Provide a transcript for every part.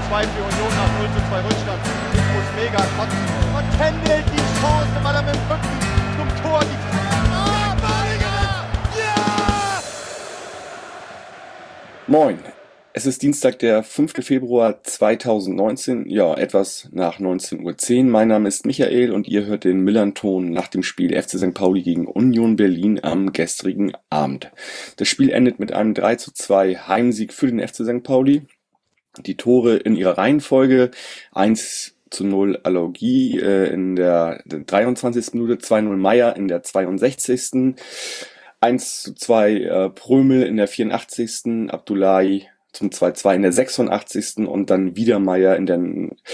2 für Union nach 0:2 Rückstand. Ich muss mega kotzen. Und händelt die Chance, weil er mit dem Rücken zum Tor die Ja! Moin, es ist Dienstag, der 5. Februar 2019, ja, etwas nach 19:10 Uhr. Mein Name ist Michael und ihr hört den Millern-Ton nach dem Spiel FC St. Pauli gegen Union Berlin am gestrigen Abend. Das Spiel endet mit einem 3:2 Heimsieg für den FC St. Pauli. Die Tore in ihrer Reihenfolge: 1:0 Alogie in der 23. Minute, 2:0 Meier in der 62. 1:2 Prömel in der 84. Abdullahi zum 2:2 in der 86. und dann wieder Meier in der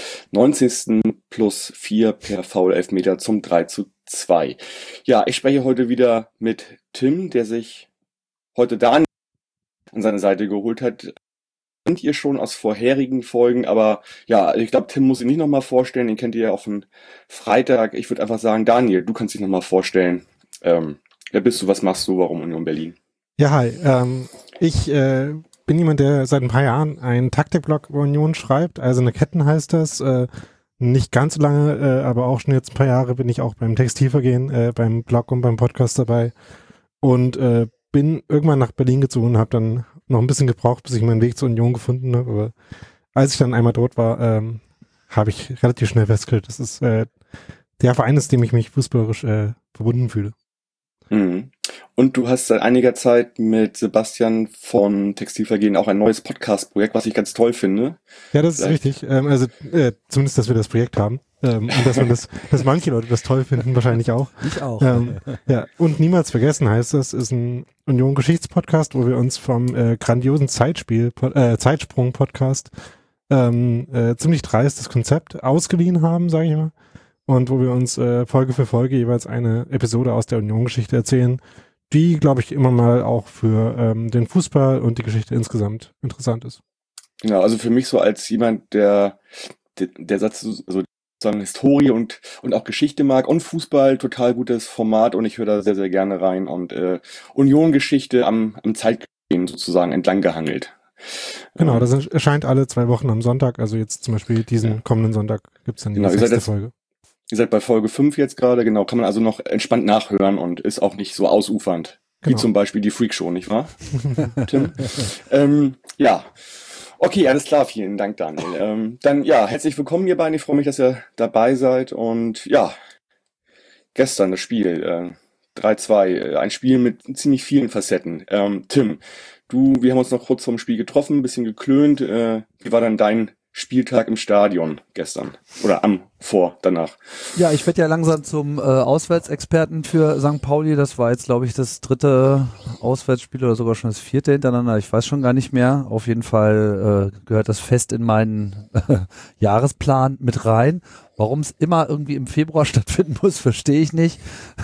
90. plus 4 per Foul-Elfmeter zum 3:2. Ja, ich spreche heute wieder mit Tim, der sich heute Daniel an seine Seite geholt hat. Kennt ihr schon aus vorherigen Folgen, aber ja, ich glaube, Tim muss ihn nicht nochmal vorstellen, den kennt ihr ja auch von Freitag. Ich würde einfach sagen, Daniel, du kannst dich nochmal vorstellen. Wer bist du, was machst du, warum Union Berlin? Ja, hi. Ich bin jemand, der seit ein paar Jahren einen Taktikblog über Union schreibt, also eine Ketten heißt das. Nicht ganz so lange, aber auch schon jetzt ein paar Jahre bin ich auch beim Textilvergehen, beim Blog und beim Podcast dabei. Und bin irgendwann nach Berlin gezogen und habe dann noch ein bisschen gebraucht, bis ich meinen Weg zur Union gefunden habe. Aber als ich dann einmal dort war, habe ich relativ schnell festgestellt, das ist der Verein, ist, dem ich mich fußballerisch verbunden fühle. Mhm. Und du hast seit einiger Zeit mit Sebastian von Textilvergehen auch ein neues Podcast-Projekt, was ich ganz toll finde. Ja, das ist richtig. Also zumindest, dass wir das Projekt haben. Und dass manche Leute das toll finden, wahrscheinlich auch. Ich auch. Ja, und niemals vergessen heißt das, ist ein Union-Geschichts-Podcast, wo wir uns vom grandiosen Zeitsprung-Podcast ziemlich dreistes Konzept ausgeliehen haben, sage ich mal. Und wo wir uns Folge für Folge jeweils eine Episode aus der Union-Geschichte erzählen, die, glaube ich, immer mal auch für den Fußball und die Geschichte insgesamt interessant ist. Genau, also für mich so als jemand, der Satz, also sozusagen Historie und auch Geschichte mag und Fußball, total gutes Format und ich höre da sehr, sehr gerne rein und Union-Geschichte am Zeitgeschehen sozusagen entlang gehangelt. Genau, das erscheint alle 2 Wochen am Sonntag, also jetzt zum Beispiel diesen kommenden Sonntag gibt es dann die 6. Folge. Ihr seid bei Folge 5 jetzt gerade, genau, kann man also noch entspannt nachhören und ist auch nicht so ausufernd, wie zum Beispiel die Freakshow, nicht wahr, Tim? Ja, okay, alles klar, vielen Dank, Daniel. Dann, ja, herzlich willkommen ihr beiden, ich freue mich, dass ihr dabei seid und ja, gestern das Spiel, 3:2, ein Spiel mit ziemlich vielen Facetten. Tim, wir haben uns noch kurz vorm Spiel getroffen, ein bisschen geklönt, wie war dann dein Spieltag im Stadion gestern oder danach? Ja, ich werde ja langsam zum Auswärtsexperten für St. Pauli. Das war jetzt, glaube ich, das 3. Auswärtsspiel oder sogar schon das 4. hintereinander. Ich weiß schon gar nicht mehr. Auf jeden Fall gehört das fest in meinen Jahresplan mit rein. Warum es immer irgendwie im Februar stattfinden muss, verstehe ich nicht.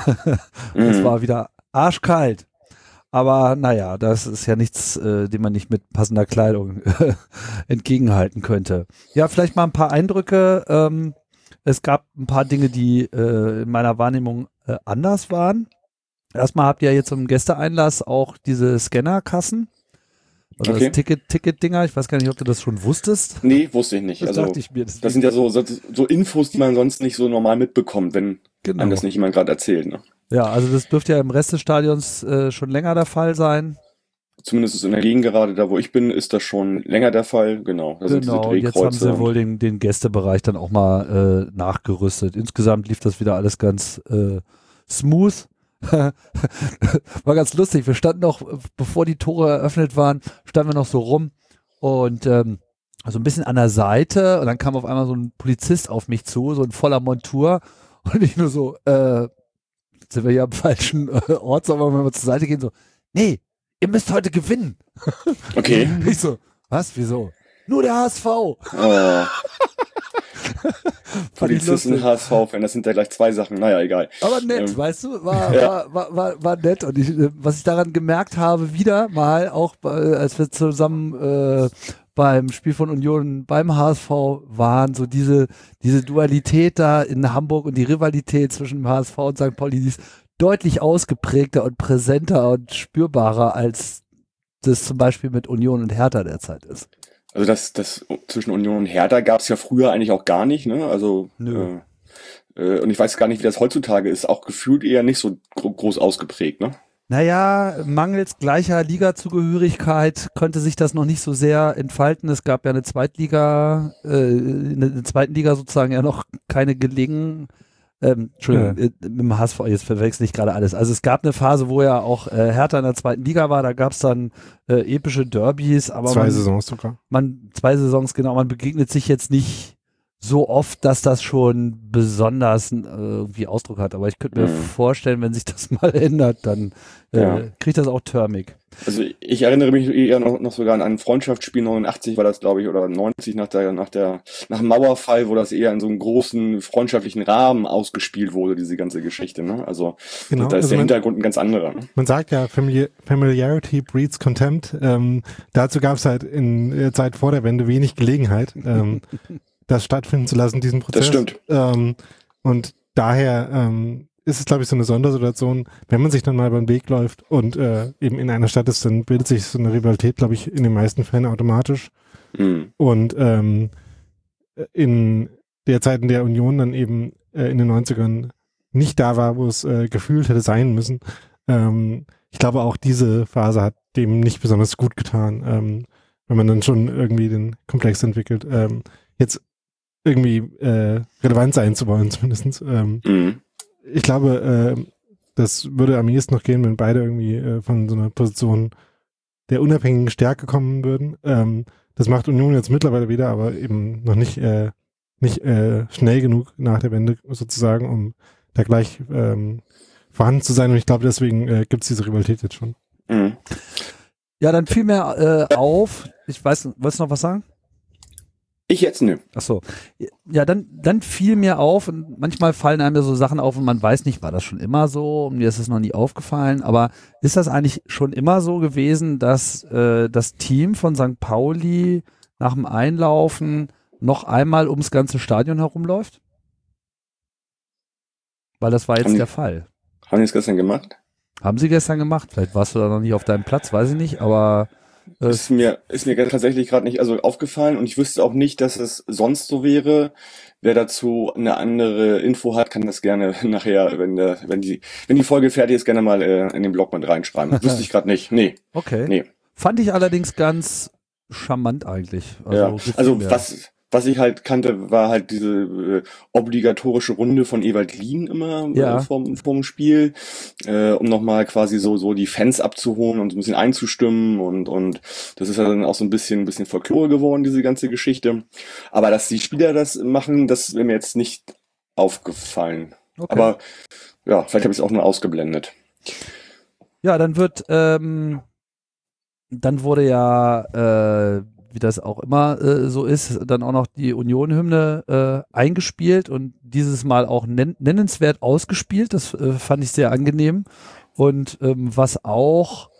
Es war wieder arschkalt. Aber naja, das ist ja nichts, dem man nicht mit passender Kleidung entgegenhalten könnte. Ja, vielleicht mal ein paar Eindrücke. Es gab ein paar Dinge, die in meiner Wahrnehmung anders waren. Erstmal habt ihr jetzt im Gästeeinlass auch diese Scannerkassen. Oder das Ticket-Dinger. Ich weiß gar nicht, ob du das schon wusstest. Nee, wusste ich nicht. Das also dachte ich mir. Das sind ja so Infos, die man sonst nicht so normal mitbekommt, wenn einem das nicht jemand gerade erzählt. Ne? Ja, also das dürfte ja im Rest des Stadions schon länger der Fall sein. Zumindest in der Gegend gerade, da wo ich bin, ist das schon länger der Fall. Genau, da sind diese Drehkreuze. Jetzt haben sie wohl den Gästebereich dann auch mal nachgerüstet. Insgesamt lief das wieder alles ganz smooth. War ganz lustig. Wir standen noch, bevor die Tore eröffnet waren, standen wir noch so rum und also ein bisschen an der Seite und dann kam auf einmal so ein Polizist auf mich zu, so in voller Montur und ich nur so, sind wir hier am falschen Ort, sollen wir mal zur Seite gehen? So, nee, ihr müsst heute gewinnen. Okay. Ich so, was, wieso? Nur der HSV. Oh. Polizisten, HSV-Fan, das sind ja gleich 2 Sachen, naja, egal. Aber nett, weißt du, war nett. Und was ich daran gemerkt habe, wieder mal, auch als wir zusammen beim Spiel von Union beim HSV waren, so diese Dualität da in Hamburg und die Rivalität zwischen dem HSV und St. Pauli, die ist deutlich ausgeprägter und präsenter und spürbarer, als das zum Beispiel mit Union und Hertha derzeit ist. Also das zwischen Union und Hertha gab es ja früher eigentlich auch gar nicht, ne? Also und ich weiß gar nicht, wie das heutzutage ist. Auch gefühlt eher nicht so groß ausgeprägt, ne? Naja, mangels gleicher Ligazugehörigkeit konnte sich das noch nicht so sehr entfalten. Es gab ja in der zweiten Liga sozusagen ja noch keine Entschuldigung, mit dem HSV, jetzt verwechsel ich gerade alles. Also es gab eine Phase, wo ja auch Hertha in der zweiten Liga war, da gab es dann epische Derbys, aber 2 Saisons sogar. 2 Saisons, genau, man begegnet sich jetzt nicht so oft, dass das schon besonders irgendwie Ausdruck hat. Aber ich könnte mir vorstellen, wenn sich das mal ändert, dann kriegt das auch Törmig. Also ich erinnere mich eher noch sogar an ein Freundschaftsspiel, 89 war das, glaube ich, oder 90 nach dem Mauerfall, wo das eher in so einem großen freundschaftlichen Rahmen ausgespielt wurde, diese ganze Geschichte. Ne? Also genau, da ist der Hintergrund ein ganz anderer. Ne? Man sagt ja, Familiarity breeds Contempt. Dazu gab es halt in der Zeit vor der Wende wenig Gelegenheit, das stattfinden zu lassen, diesen Prozess. Das stimmt. Und daher ist es, glaube ich, so eine Sondersituation, wenn man sich dann mal beim Weg läuft und eben in einer Stadt ist, dann bildet sich so eine Rivalität, glaube ich, in den meisten Fällen automatisch. Und in der Zeit, in der Union dann eben in den 90ern nicht da war, wo es gefühlt hätte sein müssen, ich glaube, auch diese Phase hat dem nicht besonders gut getan, wenn man dann schon irgendwie den Komplex entwickelt. Jetzt irgendwie relevant sein zu wollen, zumindest. Ich glaube, das würde am ehesten noch gehen, wenn beide irgendwie von so einer Position der unabhängigen Stärke kommen würden. Das macht Union jetzt mittlerweile wieder, aber eben noch nicht schnell genug nach der Wende sozusagen, um da gleich vorhanden zu sein. Und ich glaube, deswegen gibt es diese Rivalität jetzt schon. Ja, dann fiel mir auf, wolltest du noch was sagen? Ich jetzt nö. Ach so. Ja, dann fiel mir auf, und manchmal fallen einem ja so Sachen auf und man weiß nicht, war das schon immer so? Und mir ist es noch nie aufgefallen, aber ist das eigentlich schon immer so gewesen, dass das Team von St. Pauli nach dem Einlaufen noch einmal ums ganze Stadion herumläuft? Weil das war jetzt der Fall. Haben die es gestern gemacht? Haben sie gestern gemacht. Vielleicht warst du da noch nicht auf deinem Platz, weiß ich nicht, aber ist mir tatsächlich gerade nicht aufgefallen, und ich wüsste auch nicht, dass es sonst so wäre. Wer dazu eine andere Info hat, kann das gerne nachher, wenn die Folge fertig ist, gerne mal in den Blog mit reinschreiben. Wüsste ich gerade nicht. Nee. Okay. Nee. Fand ich allerdings ganz charmant eigentlich. Was ich halt kannte, war halt diese obligatorische Runde von Ewald Lien immer vorm Spiel, um nochmal quasi so die Fans abzuholen und so ein bisschen einzustimmen, und das ist ja dann auch so ein bisschen Folklore geworden, diese ganze Geschichte. Aber dass die Spieler das machen, das wäre mir jetzt nicht aufgefallen. Okay. Aber ja, vielleicht habe ich es auch nur ausgeblendet. Ja, dann wurde ja wie das auch immer so ist, dann auch noch die Union-Hymne eingespielt und dieses Mal auch nennenswert ausgespielt. Das fand ich sehr angenehm. Und was auch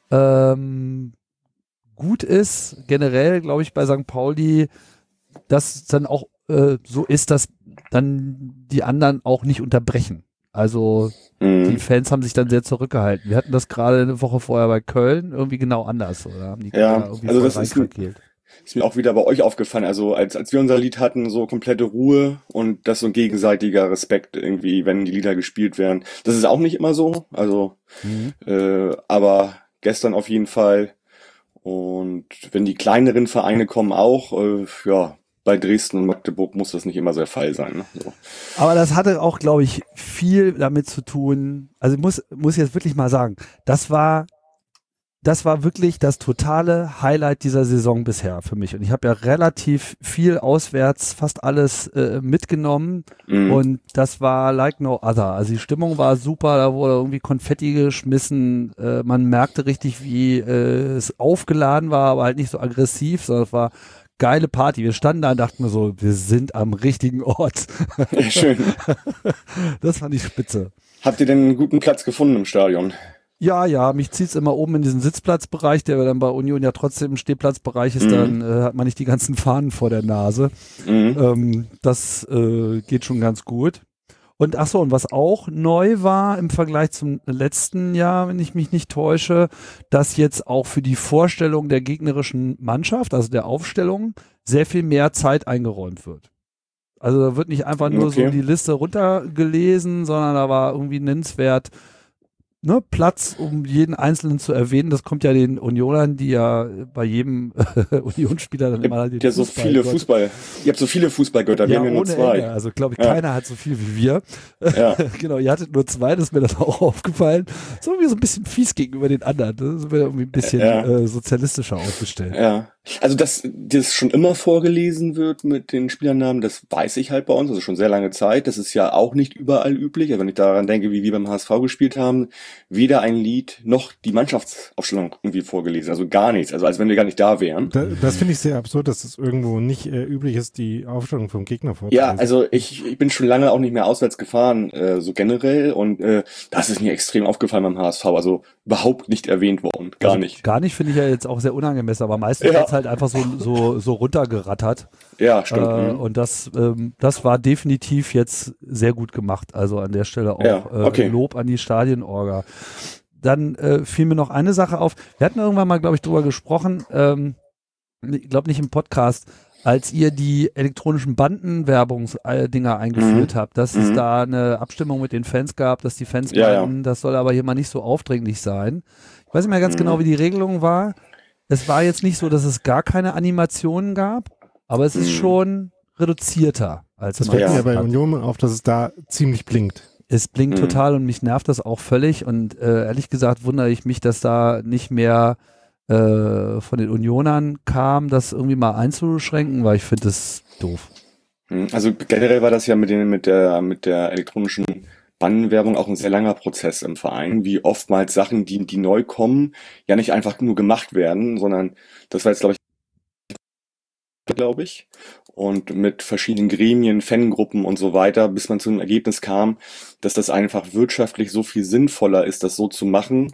gut ist, generell, glaube ich, bei St. Pauli, dass dann auch so ist, dass dann die anderen auch nicht unterbrechen. Also die Fans haben sich dann sehr zurückgehalten. Wir hatten das gerade eine Woche vorher bei Köln irgendwie genau anders, oder? Haben die also das ist mir auch wieder bei euch aufgefallen. Also als wir unser Lied hatten, so komplette Ruhe und das so ein gegenseitiger Respekt irgendwie, wenn die Lieder gespielt werden. Das ist auch nicht immer so. Also, aber gestern auf jeden Fall. Und wenn die kleineren Vereine kommen auch, bei Dresden und Magdeburg muss das nicht immer der Fall sein. Ne? So. Aber das hatte auch, glaube ich, viel damit zu tun. Also ich muss jetzt wirklich mal sagen, das war wirklich das totale Highlight dieser Saison bisher für mich. Und ich habe ja relativ viel auswärts, fast alles mitgenommen. Und das war like no other. Also die Stimmung war super, da wurde irgendwie Konfetti geschmissen. Man merkte richtig, wie es aufgeladen war, aber halt nicht so aggressiv, sondern es war geile Party. Wir standen da und dachten mir so, wir sind am richtigen Ort. Ja, schön. Das fand ich spitze. Habt ihr denn einen guten Platz gefunden im Stadion? Ja, mich zieht's immer oben in diesen Sitzplatzbereich, der dann bei Union ja trotzdem im Stehplatzbereich ist, dann hat man nicht die ganzen Fahnen vor der Nase. Das geht schon ganz gut. Und und was auch neu war im Vergleich zum letzten Jahr, wenn ich mich nicht täusche, dass jetzt auch für die Vorstellung der gegnerischen Mannschaft, also der Aufstellung, sehr viel mehr Zeit eingeräumt wird. Also da wird nicht einfach nur so die Liste runtergelesen, sondern da war irgendwie nennenswert Platz, um jeden Einzelnen zu erwähnen. Das kommt ja den Unionern, die ja bei jedem Unionsspieler dann mal den Ihr habt so viele Fußballgötter, wir haben ja nur 2. Ende. Also glaube ich, keiner hat so viel wie wir. Ja. Genau, ihr hattet nur 2, das ist mir dann auch aufgefallen. So wie so ein bisschen fies gegenüber den anderen. Das ist irgendwie ein bisschen sozialistischer aufgestellt. Ja. Also, dass das schon immer vorgelesen wird mit den Spielernamen, das weiß ich halt bei uns, also schon sehr lange Zeit. Das ist ja auch nicht überall üblich. Also wenn ich daran denke, wie wir beim HSV gespielt haben, weder ein Lied noch die Mannschaftsaufstellung irgendwie vorgelesen. Also gar nichts. Also als wenn wir gar nicht da wären. Das finde ich sehr absurd, dass es irgendwo nicht üblich ist, die Aufstellung vom Gegner vorzulesen. Ja, also ich bin schon lange auch nicht mehr auswärts gefahren, so generell. Und das ist mir extrem aufgefallen beim HSV. Also überhaupt nicht erwähnt worden. Gar nicht. Gar nicht finde ich ja jetzt auch sehr unangemessen, aber meistens wird's halt einfach so runtergerattert. Ja, stimmt. Und das war definitiv jetzt sehr gut gemacht. Also an der Stelle auch Lob an die Stadionorga. Dann fiel mir noch eine Sache auf. Wir hatten irgendwann mal, glaube ich, drüber gesprochen, ich glaube nicht im Podcast, als ihr die elektronischen Bandenwerbungsdinger eingeführt habt, dass es da eine Abstimmung mit den Fans gab, dass die Fans meinten, das soll aber hier mal nicht so aufdringlich sein. Ich weiß nicht mehr ganz genau, wie die Regelung war. Es war jetzt nicht so, dass es gar keine Animationen gab, aber es ist schon reduzierter. Das fällt mir bei Union auf, dass es da ziemlich blinkt. Es blinkt total und mich nervt das auch völlig und ehrlich gesagt wundere ich mich, dass da nicht mehr von den Unionern kam, das irgendwie mal einzuschränken, weil ich finde das doof. Also generell war das ja mit der elektronischen Bandenwerbung auch ein sehr langer Prozess im Verein, wie oftmals Sachen, die neu kommen, ja nicht einfach nur gemacht werden, sondern das war jetzt, glaube ich, und mit verschiedenen Gremien, Fangruppen und so weiter, bis man zu einem Ergebnis kam, dass das einfach wirtschaftlich so viel sinnvoller ist, das so zu machen,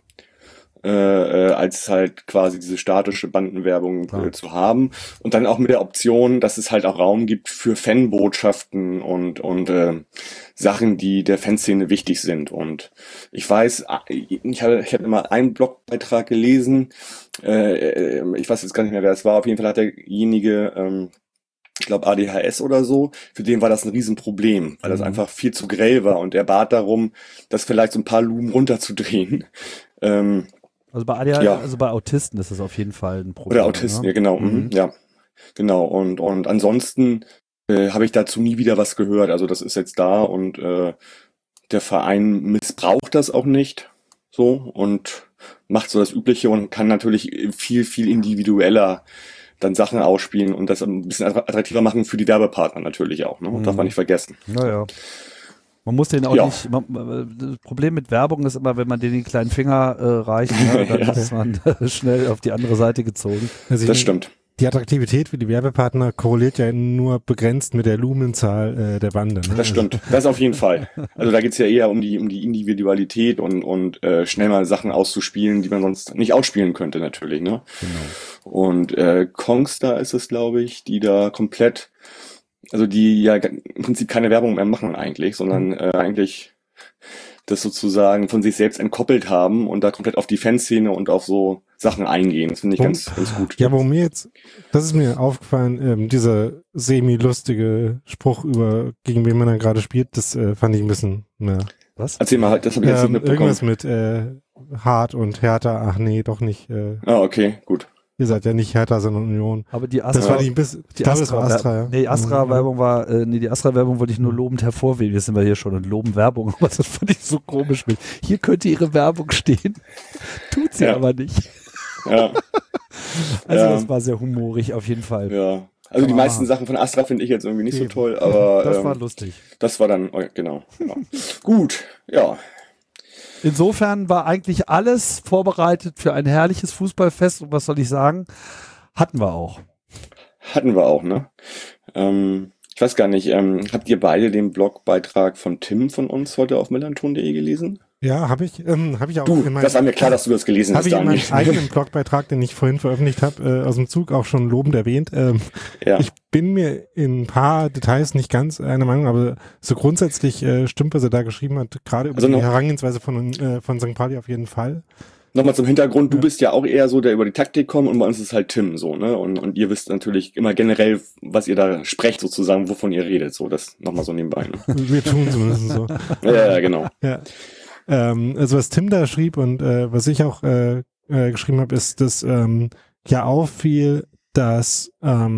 als halt quasi diese statische Bandenwerbung zu haben. Und dann auch mit der Option, dass es halt auch Raum gibt für Fanbotschaften und Sachen, die der Fanszene wichtig sind. Und ich weiß, ich habe immer einen Blogbeitrag gelesen, ich weiß jetzt gar nicht mehr, wer es war, auf jeden Fall hat derjenige, ich glaube ADHS oder so, für den war das ein Riesenproblem, weil das einfach viel zu grell war und er bat darum, das vielleicht so ein paar Lumen runterzudrehen. Also bei ADHS, also bei Autisten ist das auf jeden Fall ein Problem. Oder Autisten, ja genau, ja, genau. Und ansonsten habe ich dazu nie wieder was gehört. Also das ist jetzt da und der Verein missbraucht das auch nicht so und macht so das Übliche und kann natürlich viel, viel individueller dann Sachen ausspielen und das ein bisschen attraktiver machen für die Werbepartner natürlich auch. Ne? Darf man nicht vergessen. Naja. Man muss den auch nicht, das Problem mit Werbung ist immer, wenn man den kleinen Finger reicht, dann ist man schnell auf die andere Seite gezogen. Also das stimmt. Die Attraktivität für die Werbepartner korreliert ja nur begrenzt mit der Lumenzahl der Bande. Ne? Das stimmt, das auf jeden Fall. Also da geht's ja eher um die Individualität und schnell mal Sachen auszuspielen, die man sonst nicht ausspielen könnte natürlich. Ne? Genau. Und Kongstar ist es, glaube ich, die da komplett, also die ja im Prinzip keine Werbung mehr machen eigentlich, sondern eigentlich das sozusagen von sich selbst entkoppelt haben und da komplett auf die Fanszene und auf so Sachen eingehen. Das finde ich ganz gut. Ja, wo mir jetzt, das ist mir aufgefallen, dieser semi-lustige Spruch gegen wen man dann gerade spielt, das fand ich ein bisschen, Was? Erzähl mal, das habe ich jetzt nicht mitbekommen. Irgendwas mit hart und härter, ach nee, doch nicht. Okay, gut. Ihr seid ja nicht Hertha, sondern Union. Aber die Astra, das war nicht ein bisschen, das war Astra, ja. Nee, Astra-Werbung war, die Astra-Werbung wollte ich nur lobend hervorheben. Jetzt sind wir hier schon und loben Werbung, aber das fand ich so komisch mit. Hier könnte ihre Werbung stehen. Tut sie aber nicht. Ja. Also das war sehr humorig auf jeden Fall. Ja. Also die meisten Sachen von Astra finde ich jetzt irgendwie nicht so toll, aber das war lustig. Das war dann, genau. Gut, ja. Insofern war eigentlich alles vorbereitet für ein herrliches Fußballfest und was soll ich sagen, hatten wir auch. Hatten wir auch, ne? Ich weiß gar nicht, habt ihr beide den Blogbeitrag von Tim von uns heute auf melanton.de gelesen? Ja, habe ich auch. Das war mir klar, dass du das gelesen hast, Daniel. Habe ich in meinem eigenen Blogbeitrag, den ich vorhin veröffentlicht habe, aus dem Zug auch schon lobend erwähnt. Ich bin mir in ein paar Details nicht ganz einer Meinung, aber so grundsätzlich stimmt, was er da geschrieben hat, gerade über die Herangehensweise von St. Pauli auf jeden Fall. Nochmal zum Hintergrund, du bist ja auch eher so, der über die Taktik kommt, und bei uns ist halt Tim so, ne? Und ihr wisst natürlich immer generell, was ihr da sprecht sozusagen, wovon ihr redet, so, das nochmal so nebenbei. Ne? Wir tun zumindest so. Ja, genau. Ja. Also was Tim da schrieb und was ich auch geschrieben habe, ist, dass ja auffiel, dass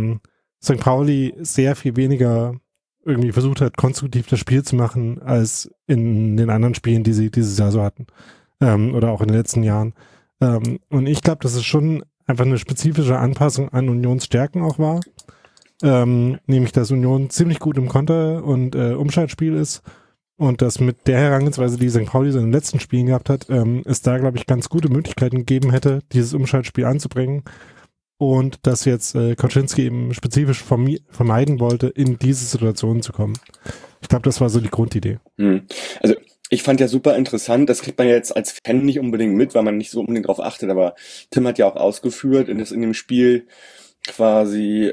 St. Pauli sehr viel weniger irgendwie versucht hat, konstruktiv das Spiel zu machen, als in den anderen Spielen, die sie dieses Jahr so hatten. Oder auch in den letzten Jahren. Und ich glaube, dass es schon einfach eine spezifische Anpassung an Unions Stärken auch war. Nämlich, dass Union ziemlich gut im Konter- und Umschaltspiel ist. Und dass mit der Herangehensweise, die St. Pauli so in den letzten Spielen gehabt hat, es da, glaube ich, ganz gute Möglichkeiten gegeben hätte, dieses Umschaltspiel anzubringen. Und dass jetzt Kaczynski eben spezifisch vermeiden wollte, in diese Situation zu kommen. Ich glaube, das war so die Grundidee. Also ich fand ja super interessant, das kriegt man ja jetzt als Fan nicht unbedingt mit, weil man nicht so unbedingt drauf achtet, aber Tim hat ja auch ausgeführt in dem Spiel quasi,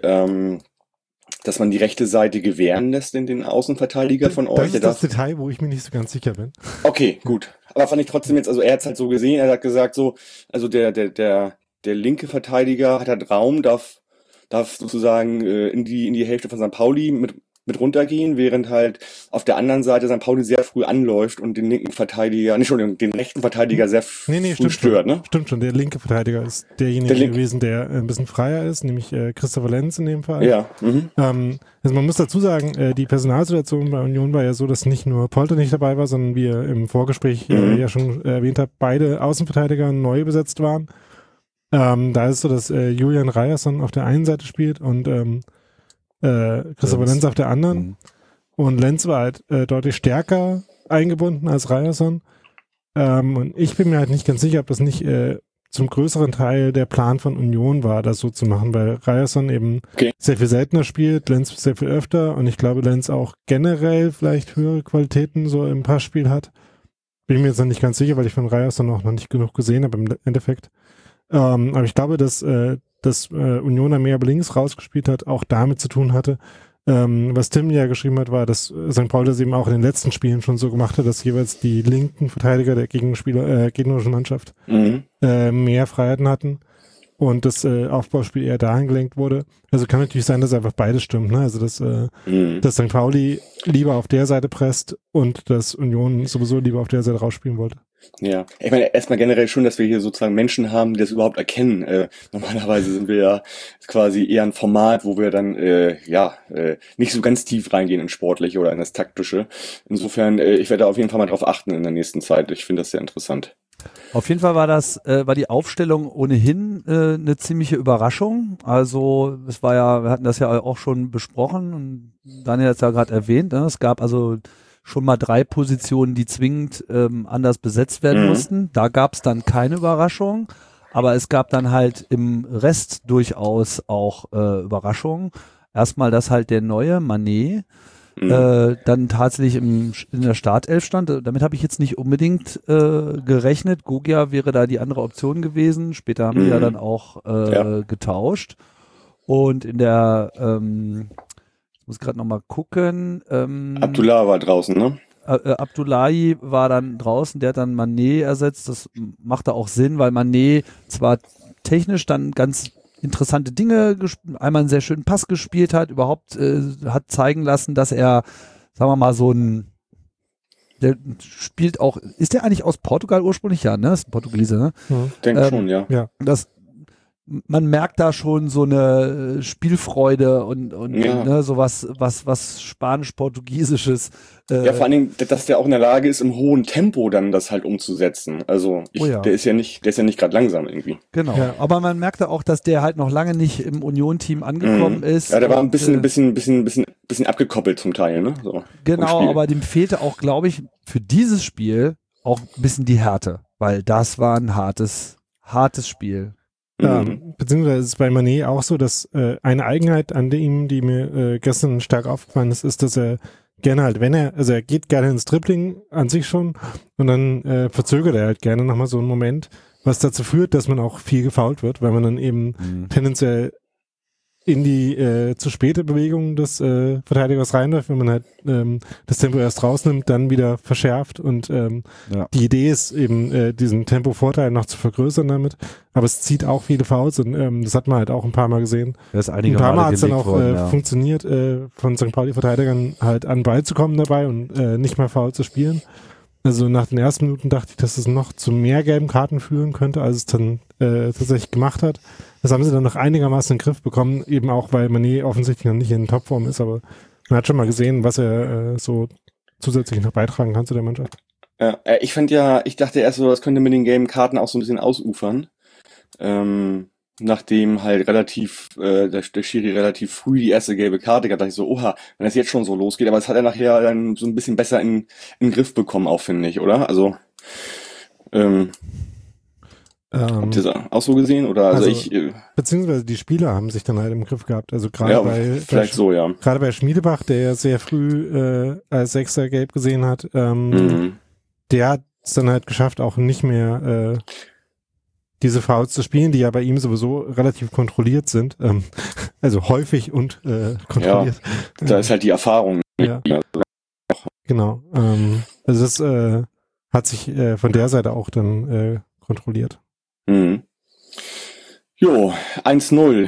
dass man die rechte Seite gewähren lässt in den Außenverteidiger von euch. Das ist das Detail, wo ich mir nicht so ganz sicher bin. Okay, gut. Aber fand ich trotzdem jetzt, also er hat es halt so gesehen, er hat gesagt so, also der linke Verteidiger hat halt Raum, darf sozusagen in die Hälfte von St. Pauli mit runtergehen, während halt auf der anderen Seite St. Pauli sehr früh anläuft und den linken Verteidiger, den rechten Verteidiger sehr früh stört, ne? Stimmt schon, der linke Verteidiger ist derjenige gewesen, der ein bisschen freier ist, nämlich Christopher Lenz in dem Fall. Ja. Also man muss dazu sagen, die Personalsituation bei Union war ja so, dass nicht nur Polter nicht dabei war, sondern wie ihr im Vorgespräch ja schon erwähnt habt, beide Außenverteidiger neu besetzt waren. Da ist es so, dass Julian Ryerson auf der einen Seite spielt und Christopher Lenz auf der anderen. Und Lenz war halt deutlich stärker eingebunden als Ryerson. Und ich bin mir halt nicht ganz sicher, ob das nicht zum größeren Teil der Plan von Union war, das so zu machen, weil Ryerson eben sehr viel seltener spielt, Lenz sehr viel öfter, und ich glaube, Lenz auch generell vielleicht höhere Qualitäten so im Passspiel hat. Bin mir jetzt noch nicht ganz sicher, weil ich von Ryerson auch noch nicht genug gesehen habe im Endeffekt. Aber ich glaube, dass Union mehr links rausgespielt hat, auch damit zu tun hatte. Was Tim ja geschrieben hat, war, dass St. Pauli das eben auch in den letzten Spielen schon so gemacht hat, dass jeweils die linken Verteidiger der gegnerischen Mannschaft mehr Freiheiten hatten und das Aufbauspiel eher dahin gelenkt wurde. Also kann natürlich sein, dass einfach beides stimmt, ne? Also dass St. Pauli lieber auf der Seite presst und dass Union sowieso lieber auf der Seite rausspielen wollte. Ja, ich meine erstmal generell schon, dass wir hier sozusagen Menschen haben, die das überhaupt erkennen. Normalerweise sind wir ja quasi eher ein Format, wo wir dann nicht so ganz tief reingehen ins Sportliche oder in das Taktische. Insofern, ich werde auf jeden Fall mal drauf achten in der nächsten Zeit. Ich finde das sehr interessant. Auf jeden Fall war die Aufstellung ohnehin eine ziemliche Überraschung. Also es war ja, wir hatten das ja auch schon besprochen und Daniel hat es ja gerade erwähnt, ne? Es gab also schon mal 3 Positionen, die zwingend anders besetzt werden mussten. Da gab es dann keine Überraschung, aber es gab dann halt im Rest durchaus auch Überraschungen. Erstmal, dass halt der neue Manet dann tatsächlich in der Startelf stand. Damit habe ich jetzt nicht unbedingt gerechnet. Gogia wäre da die andere Option gewesen. Später haben wir ja dann auch getauscht. Und in der ich muss gerade nochmal gucken. Abdullah war draußen, ne? Abdullahi war dann draußen, der hat dann Manet ersetzt. Das machte auch Sinn, weil Manet zwar technisch dann ganz interessante Dinge, einmal einen sehr schönen Pass gespielt hat, überhaupt hat zeigen lassen, dass er, sagen wir mal, der spielt auch, ist der eigentlich aus Portugal ursprünglich? Ja, ne? Ist ein Portugiese, ne? Denke schon, ja. Man merkt da schon so eine Spielfreude und ne, sowas, was Spanisch-Portugiesisches. Ja, vor allen Dingen, dass der auch in der Lage ist, im hohen Tempo dann das halt umzusetzen. Also der ist ja nicht gerade langsam irgendwie. Genau. Ja, aber man merkte auch, dass der halt noch lange nicht im Union-Team angekommen ist. Ja, der war ein bisschen abgekoppelt zum Teil, ne? So, genau, aber dem fehlte auch, glaube ich, für dieses Spiel auch ein bisschen die Härte, weil das war ein hartes Spiel. Beziehungsweise ist es bei Mané auch so, dass eine Eigenheit an ihm, die mir gestern stark aufgefallen ist, dass er gerne halt, er geht gerne ins Dribbling an sich schon und dann verzögert er halt gerne nochmal so einen Moment, was dazu führt, dass man auch viel gefoult wird, weil man dann eben tendenziell in die zu späte Bewegung des Verteidigers reinläuft, wenn man halt das Tempo erst rausnimmt, dann wieder verschärft und die Idee ist eben, diesen Tempovorteil noch zu vergrößern damit, aber es zieht auch viele Fouls und das hat man halt auch ein paar Mal gesehen. Ein paar Mal hat es dann auch funktioniert, von St. Pauli-Verteidigern halt an den Ball zu kommen dabei und nicht mehr Foul zu spielen. Also nach den ersten Minuten dachte ich, dass es noch zu mehr gelben Karten führen könnte, als es dann tatsächlich gemacht hat. Das haben sie dann noch einigermaßen in den Griff bekommen, eben auch, weil Mané offensichtlich noch nicht in Topform ist, aber man hat schon mal gesehen, was er so zusätzlich noch beitragen kann zu der Mannschaft. Ja, ich dachte erst so, das könnte mit den gelben Karten auch so ein bisschen ausufern. Nachdem halt der Schiri relativ früh die erste gelbe Karte gab, dachte ich so, oha, wenn das jetzt schon so losgeht, aber das hat er nachher dann so ein bisschen besser in den Griff bekommen, auch finde ich, oder? Also, habt ihr das auch so gesehen? Oder beziehungsweise die Spieler haben sich dann halt im Griff gehabt. Also gerade gerade bei Schmiedebach, der ja sehr früh als Sechser gelb gesehen hat, der hat es dann halt geschafft, auch nicht mehr diese Fouls zu spielen, die ja bei ihm sowieso relativ kontrolliert sind. Also häufig und kontrolliert. Ja, da ist halt die Erfahrung. Ja. Genau. Also das hat sich von der Seite auch dann kontrolliert. Jo, 1-0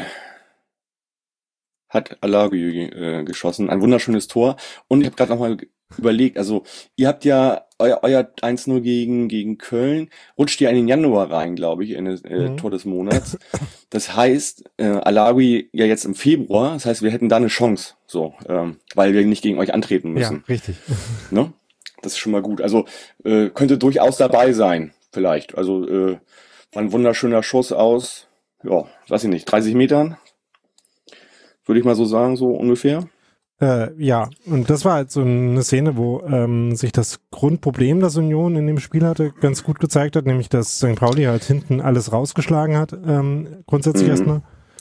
hat Alagui geschossen. Ein wunderschönes Tor. Und ich habe gerade nochmal überlegt, also ihr habt ja euer 1-0 gegen Köln, rutscht ja in den Januar rein, glaube ich, in das Tor des Monats. Das heißt, Alagui ja jetzt im Februar, das heißt, wir hätten da eine Chance, so, weil wir nicht gegen euch antreten müssen. Ja, richtig. Ne? Das ist schon mal gut. Also könnte durchaus dabei sein, vielleicht. Also war ein wunderschöner Schuss aus, ja, weiß ich nicht, 30 Metern, würde ich mal so sagen, so ungefähr. Ja, und das war halt so eine Szene, wo sich das Grundproblem, das Union in dem Spiel hatte, ganz gut gezeigt hat, nämlich dass St. Pauli halt hinten alles rausgeschlagen hat, grundsätzlich erstmal.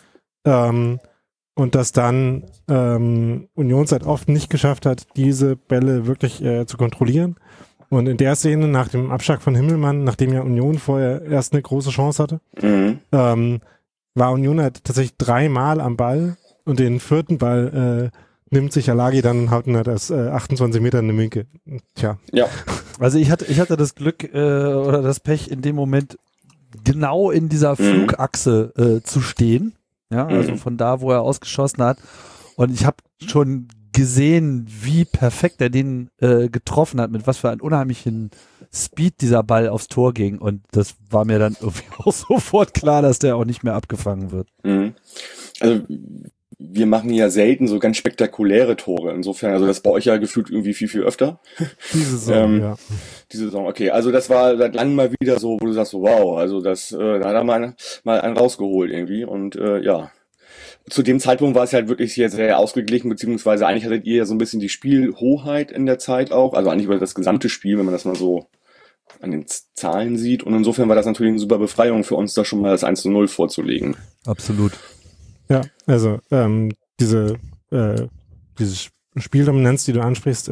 Und dass dann Union es halt oft nicht geschafft hat, diese Bälle wirklich zu kontrollieren. Und in der Szene, nach dem Abschlag von Himmelmann, nachdem ja Union vorher erst eine große Chance hatte, war Union halt tatsächlich 3-mal am Ball und den vierten Ball nimmt sich Alagi dann und haut ihn halt aus 28 Metern eine Winke. Tja. Ja. Also ich hatte das Glück oder das Pech, in dem Moment genau in dieser Flugachse zu stehen. Ja, also von da, wo er ausgeschossen hat. Und ich habe schon gesehen, wie perfekt er den getroffen hat, mit was für einem unheimlichen Speed dieser Ball aufs Tor ging. Und das war mir dann irgendwie auch sofort klar, dass der auch nicht mehr abgefangen wird. Also wir machen ja selten so ganz spektakuläre Tore. Insofern, also das bei euch ja gefühlt irgendwie viel, viel öfter. Diese Saison, ja. Diese Saison, okay. Also das war seit langem mal wieder so, wo du sagst, so, wow, also das, da hat er mal einen rausgeholt irgendwie. Und ja, zu dem Zeitpunkt war es halt wirklich sehr, sehr ausgeglichen, beziehungsweise eigentlich hattet ihr ja so ein bisschen die Spielhoheit in der Zeit auch, also eigentlich über das gesamte Spiel, wenn man das mal so an den Zahlen sieht. Und insofern war das natürlich eine super Befreiung für uns, da schon mal das 1-0 vorzulegen. Absolut. Ja, also diese Spieldominanz, die du ansprichst,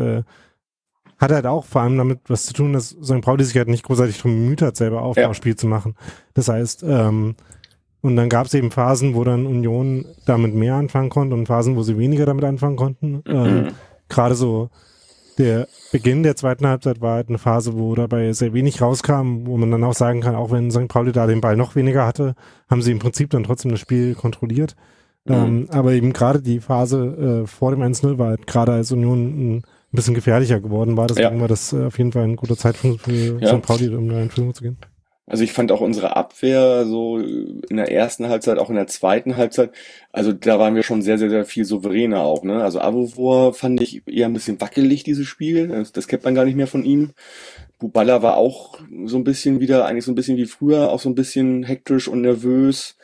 hat halt auch vor allem damit was zu tun, dass St. Pauli sich halt nicht großartig darum bemüht hat, selber Aufbauspiel zu machen. Das heißt, und dann gab es eben Phasen, wo dann Union damit mehr anfangen konnte und Phasen, wo sie weniger damit anfangen konnten. Gerade so der Beginn der zweiten Halbzeit war halt eine Phase, wo dabei sehr wenig rauskam, wo man dann auch sagen kann, auch wenn St. Pauli da den Ball noch weniger hatte, haben sie im Prinzip dann trotzdem das Spiel kontrolliert. Aber eben gerade die Phase vor dem 1-0 war halt gerade als Union ein bisschen gefährlicher geworden war. Deswegen war das auf jeden Fall ein guter Zeitpunkt für St. Pauli, um da in Führung zu gehen. Also ich fand auch unsere Abwehr so in der ersten Halbzeit, auch in der zweiten Halbzeit, also da waren wir schon sehr, sehr, sehr viel souveräner auch, ne? Also Avovor fand ich eher ein bisschen wackelig, dieses Spiel. Das kennt man gar nicht mehr von ihm. Buballa war auch so ein bisschen wieder, eigentlich so ein bisschen wie früher, auch so ein bisschen hektisch und nervös.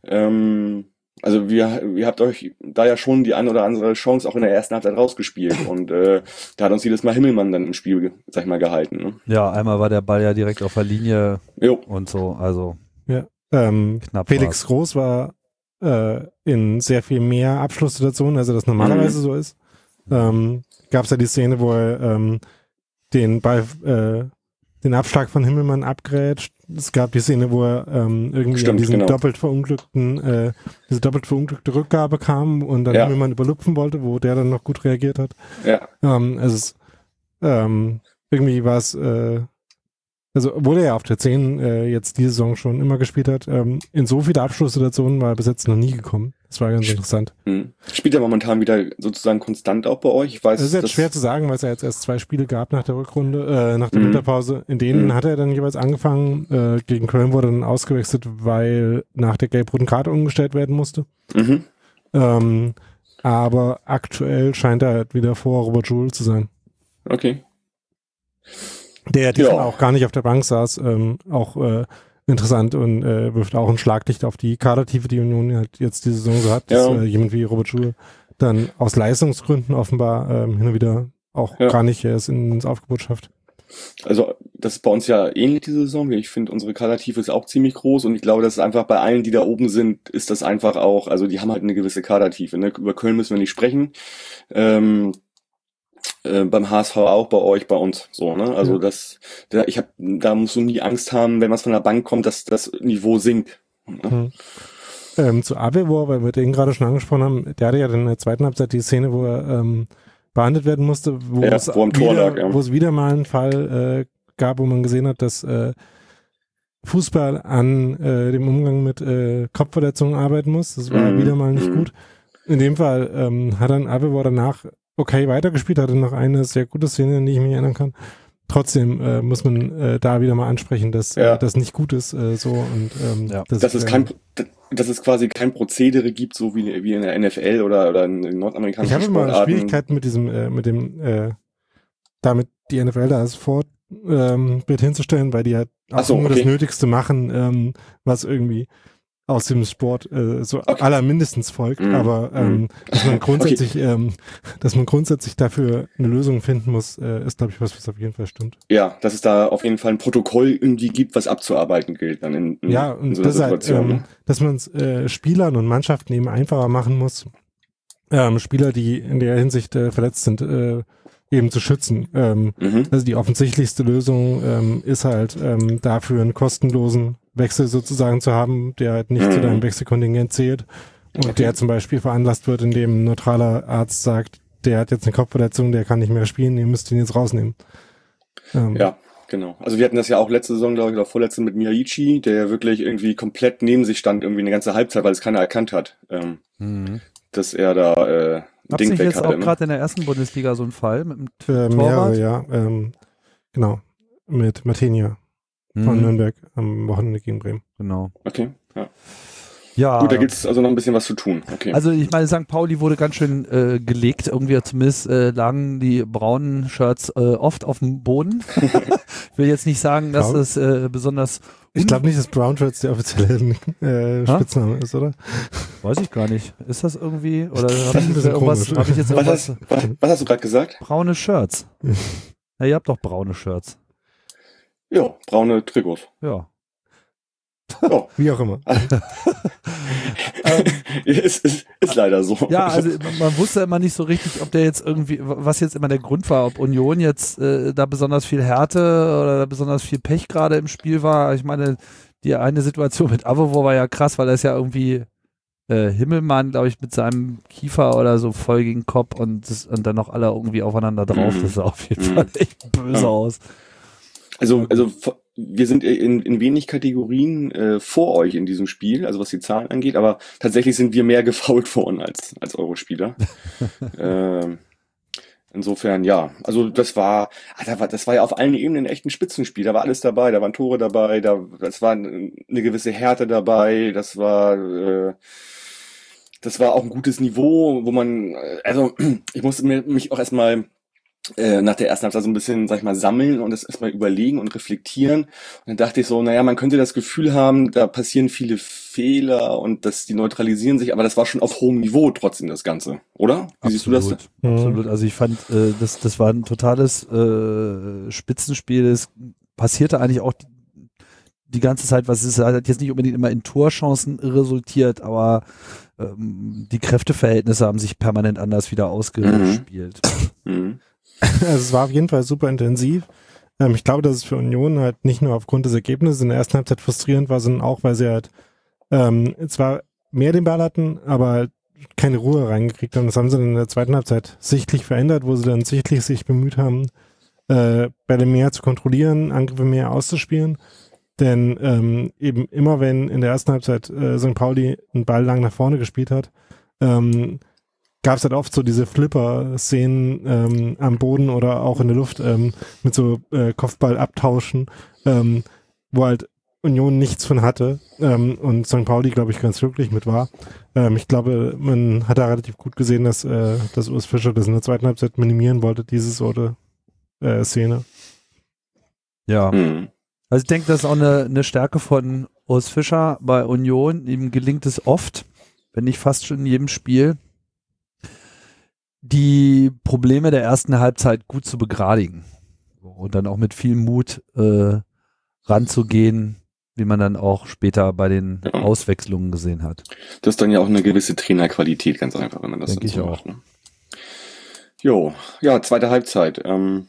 Also ihr habt euch da ja schon die eine oder andere Chance auch in der ersten Halbzeit rausgespielt und da hat uns jedes Mal Himmelmann dann im Spiel, sag ich mal, gehalten. Ne? Ja, einmal war der Ball ja direkt auf der Linie und so, also. Ja, Felix Groß war in sehr viel mehr Abschlusssituationen, als er das normalerweise so ist. Gab es ja die Szene, wo er den Abschlag von Himmelmann abgrätscht. Es gab die Szene, wo er irgendwie an diesen doppelt verunglückte Rückgabe kam und dann Himmelmann überlupfen wollte, wo der dann noch gut reagiert hat. Ja. Irgendwie war es also, obwohl er ja auf der 10 jetzt diese Saison schon immer gespielt hat, in so viele Abschlusssituationen war er bis jetzt noch nie gekommen. Das war ganz interessant. Spielt er momentan wieder sozusagen konstant auch bei euch? Ich weiß, das ist jetzt schwer zu sagen, weil es ja jetzt erst 2 Spiele gab nach der Rückrunde, nach der Winterpause. In denen hat er dann jeweils angefangen. Gegen Köln wurde dann ausgewechselt, weil nach der gelb-roten Karte umgestellt werden musste. Aber aktuell scheint er halt wieder vor Robert Joule zu sein. Okay. Der diesmal auch gar nicht auf der Bank saß, auch interessant und wirft auch ein Schlaglicht auf die Kadertiefe, die Union halt jetzt die Saison so hat, dass jemand wie Robert Joule dann aus Leistungsgründen offenbar hin und wieder auch gar nicht erst ins Aufgebot schafft. Also das ist bei uns ja ähnlich diese Saison. Ich finde, unsere Kadertiefe ist auch ziemlich groß und ich glaube, das ist einfach bei allen, die da oben sind, ist das einfach auch, also die haben halt eine gewisse Kadertiefe. Ne? Über Köln müssen wir nicht sprechen. Beim HSV auch, bei euch, bei uns, so, ne? Also da musst du nie Angst haben, wenn was von der Bank kommt, dass das Niveau sinkt. Ne? Zu Abelbohr, weil wir den gerade schon angesprochen haben, der hatte ja dann in der zweiten Halbzeit die Szene, wo er behandelt werden musste, wo es wieder mal einen Fall gab, wo man gesehen hat, dass Fußball an dem Umgang mit Kopfverletzungen arbeiten muss. Das war wieder mal nicht gut. In dem Fall hat dann Abelbohr danach weitergespielt, hatte noch eine sehr gute Szene, an die ich mich erinnern kann. Trotzdem muss man da wieder mal ansprechen, dass das nicht gut ist. Dass es quasi kein Prozedere gibt, so wie in der NFL oder in nordamerikanischen Sportarten. Ich habe immer Schwierigkeiten damit die NFL da als Vorbild hinzustellen, weil die halt auch nur das Nötigste machen, was irgendwie aus dem Sport allermindestens folgt, aber dass man grundsätzlich dafür eine Lösung finden muss, ist, glaube ich, was auf jeden Fall stimmt. Ja, dass es da auf jeden Fall ein Protokoll irgendwie gibt, was abzuarbeiten gilt dann in so einer Situation. Halt, dass man es Spielern und Mannschaften eben einfacher machen muss, Spieler, die in der Hinsicht verletzt sind, eben zu schützen. Also die offensichtlichste Lösung ist halt dafür einen kostenlosen Wechsel sozusagen zu haben, der halt nicht zu deinem Wechselkontingent zählt und der zum Beispiel veranlasst wird, indem ein neutraler Arzt sagt, der hat jetzt eine Kopfverletzung, der kann nicht mehr spielen, ihr müsst ihn jetzt rausnehmen. Ja, genau. Also wir hatten das ja auch letzte Saison, glaube ich, oder vorletzte mit Miyaichi, der ja wirklich irgendwie komplett neben sich stand, irgendwie eine ganze Halbzeit, weil es keiner erkannt hat, dass er da ein Ding weg hatte. Jetzt auch gerade in der ersten Bundesliga so ein Fall mit dem Torwart? Genau, mit Martinia von Nürnberg am Wochenende gegen Bremen. Genau. Okay, ja. Gut, da gibt es also noch ein bisschen was zu tun. Okay. Also ich meine, St. Pauli wurde ganz schön gelegt. Irgendwie zumindest lagen die braunen Shirts oft auf dem Boden. Ich will jetzt nicht sagen, dass das besonders... Ich glaube nicht, dass Brown Shirts der offizielle Spitzname ist, oder? Weiß ich gar nicht. Ist das irgendwie? Oder habe ich jetzt irgendwas... Was hast du gerade gesagt? Braune Shirts. Ja, ihr habt doch braune Shirts. Ja, braune Trikots. Ja. Oh. Wie auch immer. Ist leider so. Ja, also man wusste immer nicht so richtig, ob der jetzt irgendwie, was jetzt immer der Grund war, ob Union jetzt da besonders viel Härte oder da besonders viel Pech gerade im Spiel war. Ich meine, die eine Situation mit Avovor war ja krass, weil er ist ja irgendwie Himmelmann, glaube ich, mit seinem Kiefer oder so voll gegen den Kopf und dann noch alle irgendwie aufeinander drauf. Das sah auf jeden Fall echt böse aus. Also wir sind in wenig Kategorien vor euch in diesem Spiel, also was die Zahlen angeht, aber tatsächlich sind wir mehr gefoult worden als eure Spieler. Insofern, ja, also das war ja auf allen Ebenen echt ein Spitzenspiel, da war alles dabei, da waren Tore dabei, das war eine gewisse Härte dabei, das war auch ein gutes Niveau, wo man, also ich musste mich auch erstmal nach der ersten Halbzeit so ein bisschen, sag ich mal, sammeln und das erstmal überlegen und reflektieren. Und dann dachte ich so, naja, man könnte das Gefühl haben, da passieren viele Fehler und die neutralisieren sich, aber das war schon auf hohem Niveau trotzdem das Ganze, oder? Wie siehst du das? Absolut. Also ich fand, das war ein totales Spitzenspiel. Es passierte eigentlich auch die ganze Zeit, was ist, hat jetzt nicht unbedingt immer in Torchancen resultiert, aber die Kräfteverhältnisse haben sich permanent anders wieder ausgespielt. Also es war auf jeden Fall super intensiv. Ich glaube, dass es für Union halt nicht nur aufgrund des Ergebnisses in der ersten Halbzeit frustrierend war, sondern auch, weil sie halt zwar mehr den Ball hatten, aber halt keine Ruhe reingekriegt haben. Das haben sie dann in der zweiten Halbzeit sichtlich verändert, wo sie dann sichtlich sich bemüht haben, Bälle mehr zu kontrollieren, Angriffe mehr auszuspielen. Denn eben immer wenn in der ersten Halbzeit St. Pauli einen Ball lang nach vorne gespielt hat, gab es halt oft so diese Flipper-Szenen am Boden oder auch in der Luft mit so Kopfball-Abtauschen, wo halt Union nichts von hatte und St. Pauli, glaube ich, ganz glücklich mit war. Ich glaube, man hat da relativ gut gesehen, dass Urs Fischer das in der zweiten Halbzeit minimieren wollte, diese Sorte Szene. Ja. Also ich denke, das ist auch eine Stärke von Urs Fischer bei Union. Ihm gelingt es oft, wenn nicht fast schon in jedem Spiel, die Probleme der ersten Halbzeit gut zu begradigen und dann auch mit viel Mut ranzugehen, wie man dann auch später bei den Auswechslungen gesehen hat. Das ist dann ja auch eine gewisse Trainerqualität, ganz einfach, wenn man das Denke ich so auch. macht. Ne? Jo, ja, zweite Halbzeit.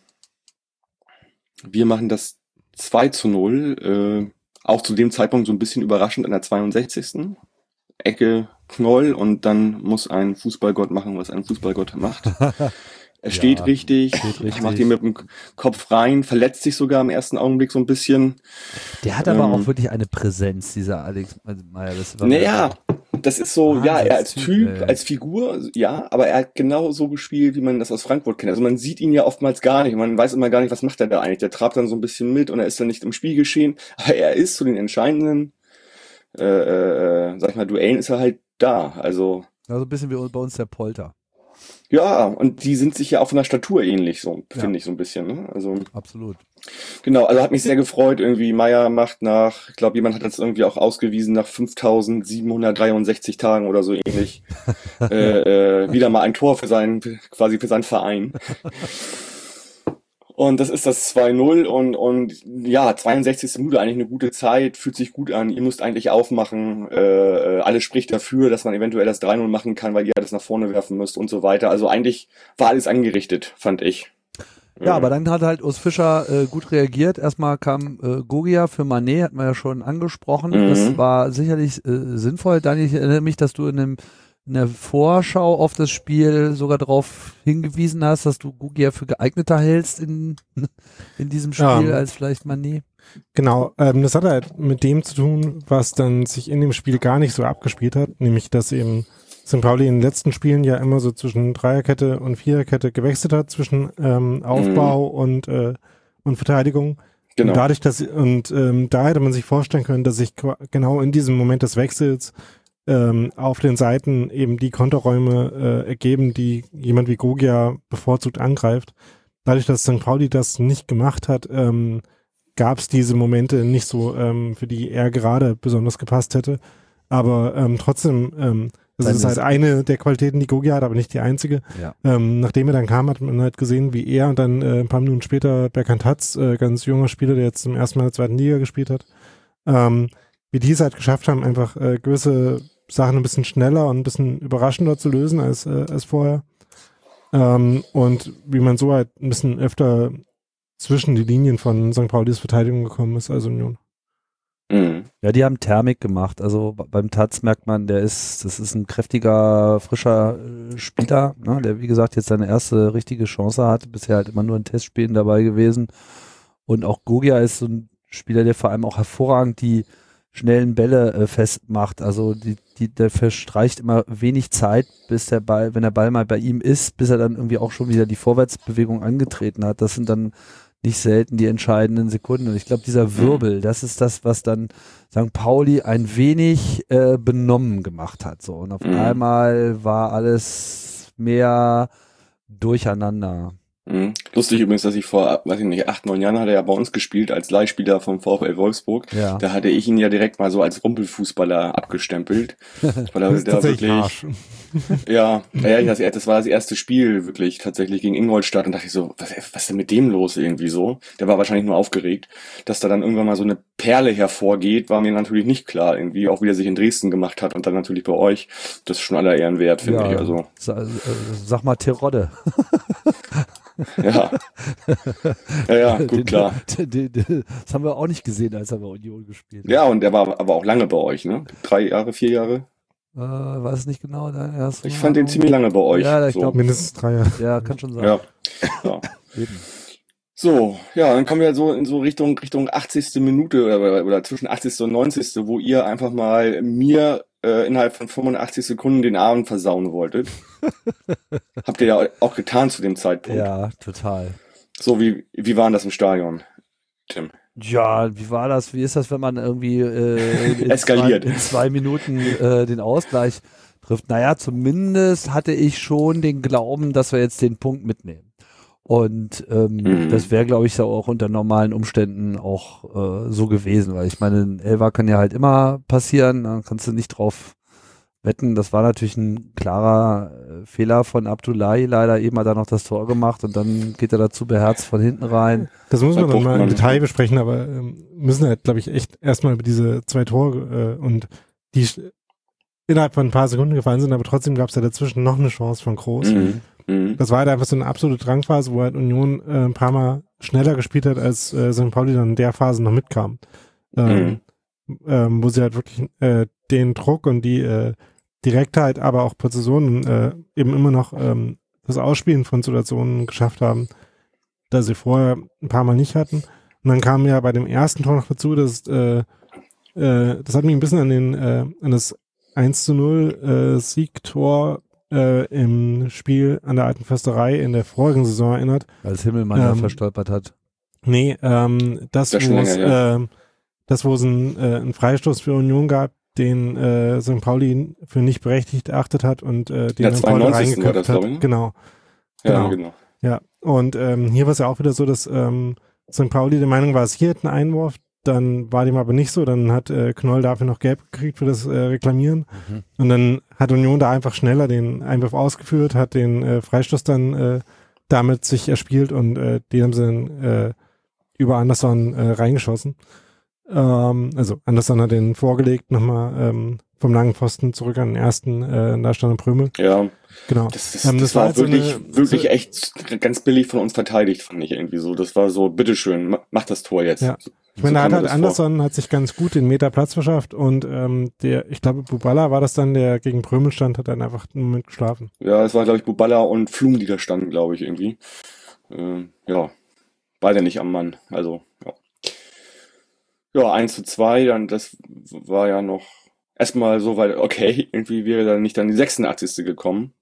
Wir machen das 2:0, auch zu dem Zeitpunkt so ein bisschen überraschend in der 62. Ecke Knoll und dann muss ein Fußballgott machen, was ein Fußballgott macht. Er steht richtig, macht ihn mit dem Kopf rein, verletzt sich sogar im ersten Augenblick so ein bisschen. Der hat aber auch wirklich eine Präsenz, dieser Alex Meyer. Das ist so, ja, er als Typ, ey. als Figur, ja, aber er hat genau so gespielt, wie man das aus Frankfurt kennt. Also man sieht ihn ja oftmals gar nicht, man weiß immer gar nicht, was macht er da eigentlich. Der trabt dann so ein bisschen mit und er ist dann nicht im Spielgeschehen, aber er ist zu den entscheidenden, sag ich mal, Duellen ist er halt da, also. Also ein bisschen wie bei uns der Polter. Ja, und die sind sich ja auch von der Statur ähnlich, so, finde ich so ein bisschen, ne? Also. Absolut. Genau, also hat mich sehr gefreut, irgendwie Meyer macht nach, ich glaube, jemand hat das irgendwie auch ausgewiesen, nach 5.763 Tagen oder so ähnlich, wieder mal ein Tor für seinen Verein. Und das ist das 2:0 und ja, 62. Minute eigentlich eine gute Zeit, fühlt sich gut an, ihr müsst eigentlich aufmachen, alles spricht dafür, dass man eventuell das 3:0 machen kann, weil ihr alles nach vorne werfen müsst und so weiter. Also eigentlich war alles angerichtet, fand ich. Ja, aber dann hat halt Urs Fischer gut reagiert. Erstmal kam Gogia für Mané, hat man ja schon angesprochen. Das war sicherlich sinnvoll. Daniel, ich erinnere mich, dass du in der Vorschau auf das Spiel sogar darauf hingewiesen hast, dass du Gogia für geeigneter hältst in diesem Spiel als vielleicht Mané. Genau, das hat halt mit dem zu tun, was dann sich in dem Spiel gar nicht so abgespielt hat, nämlich dass eben St. Pauli in den letzten Spielen ja immer so zwischen Dreierkette und Viererkette gewechselt hat, zwischen Aufbau und Verteidigung. Genau. Und dadurch, da hätte man sich vorstellen können, dass sich genau in diesem Moment des Wechsels auf den Seiten eben die Konterräume ergeben, die jemand wie Gogia bevorzugt angreift. Dadurch, dass St. Pauli das nicht gemacht hat, gab es diese Momente nicht so, für die er gerade besonders gepasst hätte. Aber trotzdem, das ist halt eine der Qualitäten, die Gogia hat, aber nicht die einzige. Ja. Nachdem er dann kam, hat man halt gesehen, wie er und dann ein paar Minuten später Berkant Hatz, ganz junger Spieler, der jetzt zum ersten Mal in der zweiten Liga gespielt hat, wie die es halt geschafft haben, einfach gewisse Sachen ein bisschen schneller und ein bisschen überraschender zu lösen als vorher. Und wie man so halt ein bisschen öfter zwischen die Linien von St. Paulis Verteidigung gekommen ist als Union. Ja, die haben Thermik gemacht. Also beim Taz merkt man, das ist ein kräftiger, frischer Spieler, ne, der wie gesagt jetzt seine erste richtige Chance hat. Bisher halt immer nur in Testspielen dabei gewesen. Und auch Gogia ist so ein Spieler, der vor allem auch hervorragend die schnellen Bälle festmacht. Also der verstreicht immer wenig Zeit, bis der Ball, wenn der Ball mal bei ihm ist, bis er dann irgendwie auch schon wieder die Vorwärtsbewegung angetreten hat. Das sind dann nicht selten die entscheidenden Sekunden. Und ich glaube, dieser Wirbel, das ist das, was dann St. Pauli ein wenig benommen gemacht hat. So. Und auf einmal war alles mehr durcheinander. Lustig übrigens, dass ich vor, weiß ich nicht, 8, 9 Jahren hat er ja bei uns gespielt als Leihspieler vom VfL Wolfsburg. Ja. Da hatte ich ihn ja direkt mal so als Rumpelfußballer abgestempelt. Weil er da wirklich, das war das erste Spiel wirklich tatsächlich gegen Ingolstadt und dachte ich so, was ist denn mit dem los irgendwie so? Der war wahrscheinlich nur aufgeregt. Dass da dann irgendwann mal so eine Perle hervorgeht, war mir natürlich nicht klar irgendwie, auch wie er sich in Dresden gemacht hat und dann natürlich bei euch. Das ist schon aller Ehren wert, finde ich. Also. Sag mal Terodde. Ja, gut, klar. Das haben wir auch nicht gesehen, als er bei Union gespielt hat. Ja, und der war aber auch lange bei euch, ne? 3 Jahre, 4 Jahre? Weiß es nicht genau. Ich fand den ziemlich lange bei euch. Ja, ich glaube mindestens 3 Jahre. Ja, kann schon sein. Ja. So, ja, dann kommen wir so in so Richtung 80. Minute oder zwischen 80. und 90., wo ihr einfach mal mir innerhalb von 85 Sekunden den Abend versauen wolltet. Habt ihr ja auch getan zu dem Zeitpunkt. Ja, total. So, wie war denn das im Stadion, Tim? Ja, wie war das? Wie ist das, wenn man irgendwie eskaliert in 2 Minuten den Ausgleich trifft? Naja, zumindest hatte ich schon den Glauben, dass wir jetzt den Punkt mitnehmen. Und das wäre, glaube ich, auch unter normalen Umständen auch so gewesen, weil ich meine, ein Elfer kann ja halt immer passieren, da kannst du nicht drauf wetten. Das war natürlich ein klarer Fehler von Abdullahi, leider eben hat er noch das Tor gemacht und dann geht er dazu beherzt von hinten rein. Das muss man dann mal im Detail besprechen, aber müssen halt, glaube ich, echt erstmal über diese 2 Tore und die innerhalb von ein paar Sekunden gefallen sind, aber trotzdem gab es ja dazwischen noch eine Chance von Kroos. Das war halt einfach so eine absolute Drangphase, wo halt Union ein paar Mal schneller gespielt hat, als St. Pauli dann in der Phase noch mitkam. Wo sie halt wirklich den Druck und die Direktheit, aber auch Präzision eben immer noch das Ausspielen von Situationen geschafft haben, da sie vorher ein paar Mal nicht hatten. Und dann kam ja bei dem ersten Tor noch dazu, dass das hat mich ein bisschen an das 1:0 Siegtor im Spiel an der Alten Försterei in der vorigen Saison erinnert. Als Himmelmann ja verstolpert hat. Nee, das wo es einen Freistoß für Union gab, den St. Pauli für nicht berechtigt erachtet hat und den St. Pauli reingeköpft hat. Genau. Ja, und hier war es ja auch wieder so, dass St. Pauli der Meinung war, es hier hätte einen Einwurf, dann war dem aber nicht so, dann hat Knoll dafür noch gelb gekriegt für das Reklamieren und dann hat Union da einfach schneller den Einwurf ausgeführt, hat den Freistoß dann damit sich erspielt und den haben sie dann über Anderson reingeschossen. Also Anderson hat den vorgelegt, nochmal vom langen Pfosten zurück an den ersten, da stand Prömel. Ja, genau. Das war wirklich echt ganz billig von uns verteidigt, fand ich irgendwie so. Das war so, bitteschön, mach das Tor jetzt. Ja. Ich meine, da hat halt Anderson hat sich ganz gut den Meter Platz verschafft und ich glaube, Buballa war das dann, der gegen Prömel stand, hat dann einfach einen Moment geschlafen. Ja, es war, glaube ich, Buballa und Flum, die da standen, glaube ich, irgendwie. Beide nicht am Mann, also, ja. Ja, 1:2, dann, das war ja noch erstmal so, weil, okay, irgendwie wäre dann nicht dann die 86. gekommen.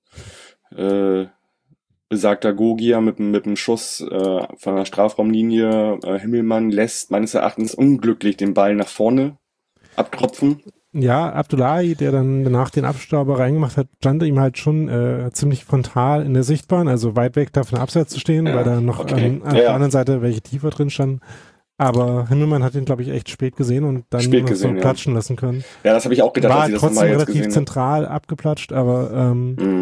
Besagter Gogia mit dem Schuss von der Strafraumlinie. Himmelmann lässt meines Erachtens unglücklich den Ball nach vorne abtropfen. Ja, Abdullahi, der dann danach den Abstauber reingemacht hat, stand ihm halt schon ziemlich frontal in der Sichtbahn, also weit weg davon abseits zu stehen, weil da noch an der anderen Seite welche tiefer drin standen. Aber Himmelmann hat ihn, glaube ich, echt spät gesehen und dann nur noch so platschen lassen können. Ja, das habe ich auch gedacht, war als ich das trotzdem mal jetzt relativ zentral abgeplatscht, aber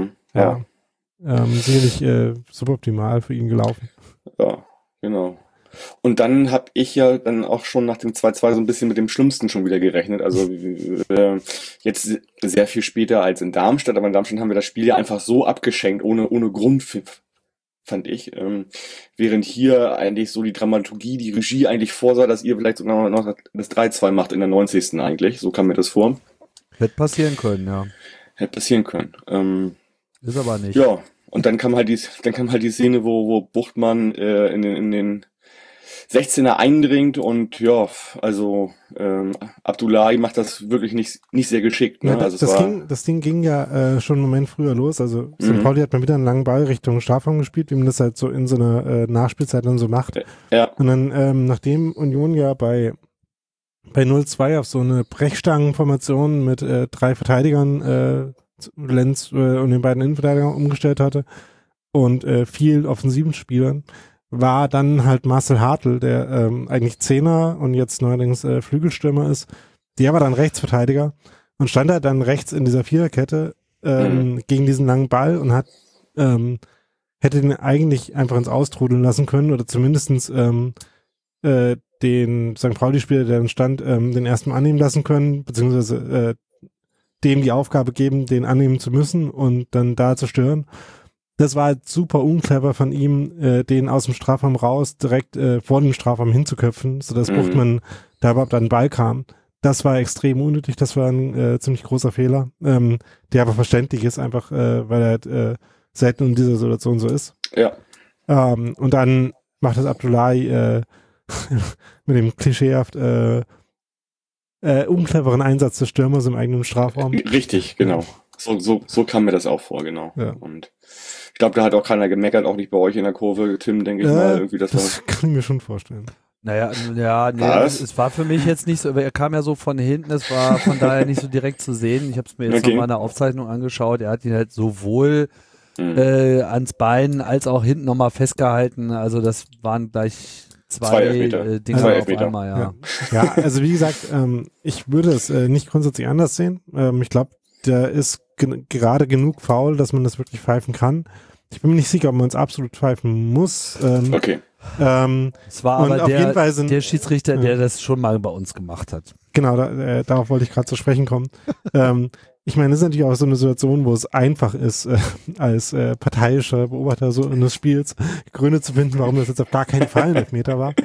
sicherlich suboptimal für ihn gelaufen. Ja, genau. Und dann habe ich ja dann auch schon nach dem 2:2 so ein bisschen mit dem Schlimmsten schon wieder gerechnet. Also jetzt sehr viel später als in Darmstadt, aber in Darmstadt haben wir das Spiel ja einfach so abgeschenkt, ohne Grundpfiff, fand ich. Während hier eigentlich so die Dramaturgie, die Regie eigentlich vorsah, dass ihr vielleicht sogar noch das 3:2 macht in der 90. eigentlich. So kam mir das vor. Hätte passieren können, ja. Hätte passieren können. Ist aber nicht. Ja, und dann kam halt die Szene, wo Buchtmann in den 16er eindringt und ja, also Abdullahi macht das wirklich nicht sehr geschickt. Ne? Ja, also das Ding ging ja schon einen Moment früher los. Also St. Pauli hat mal wieder einen langen Ball Richtung Strafraum gespielt, wie man das halt so in so einer Nachspielzeit dann so macht. Ja. Und dann, nachdem Union ja bei 0:2 auf so eine Brechstangenformation mit 3 Verteidigern Lenz und den beiden Innenverteidigern umgestellt hatte und vielen offensiven Spielern, war dann halt Marcel Hartl, der eigentlich Zehner und jetzt neuerdings Flügelstürmer ist. Der war dann Rechtsverteidiger und stand halt dann rechts in dieser Viererkette gegen diesen langen Ball und hätte den eigentlich einfach ins Austrudeln lassen können oder zumindestens den St. Pauli-Spieler, der dann stand, den ersten annehmen lassen können, beziehungsweise dem die Aufgabe geben, den annehmen zu müssen und dann da zu stören. Das war halt super unclever von ihm, den aus dem Strafraum raus direkt vor dem Strafraum hinzuköpfen, sodass Buchtmann da überhaupt an den Ball kam. Das war extrem unnötig, das war ein ziemlich großer Fehler, der aber verständlich ist, einfach weil er halt selten in dieser Situation so ist. Ja. Und dann macht das Abdullahi mit dem klischeehaft uncleveren Einsatz des Stürmers im eigenen Strafraum. Richtig, genau. So kam mir das auch vor, genau. Ja. Und ich glaube, da hat auch keiner gemeckert, auch nicht bei euch in der Kurve, Tim, denke ich mal. Irgendwie das kann ich mir schon vorstellen. Naja, es war für mich jetzt nicht so, er kam ja so von hinten, es war von daher nicht so direkt zu sehen. Ich habe es mir jetzt nochmal in der Aufzeichnung angeschaut, er hat ihn halt sowohl ans Bein als auch hinten nochmal festgehalten, also das waren gleich zwei Dinge auf einmal, ja, also wie gesagt, ich würde es nicht grundsätzlich anders sehen. Ich glaube, der ist gerade genug faul, dass man das wirklich pfeifen kann. Ich bin mir nicht sicher, ob man es absolut pfeifen muss. Okay. Es war aber der Schiedsrichter, der das schon mal bei uns gemacht hat. Genau, darauf wollte ich gerade zu sprechen kommen. Ich meine, das ist natürlich auch so eine Situation, wo es einfach ist, als parteiischer Beobachter so eines Spiels Gründe zu finden, warum das jetzt auf gar keinen Fall ein Elfmeter war.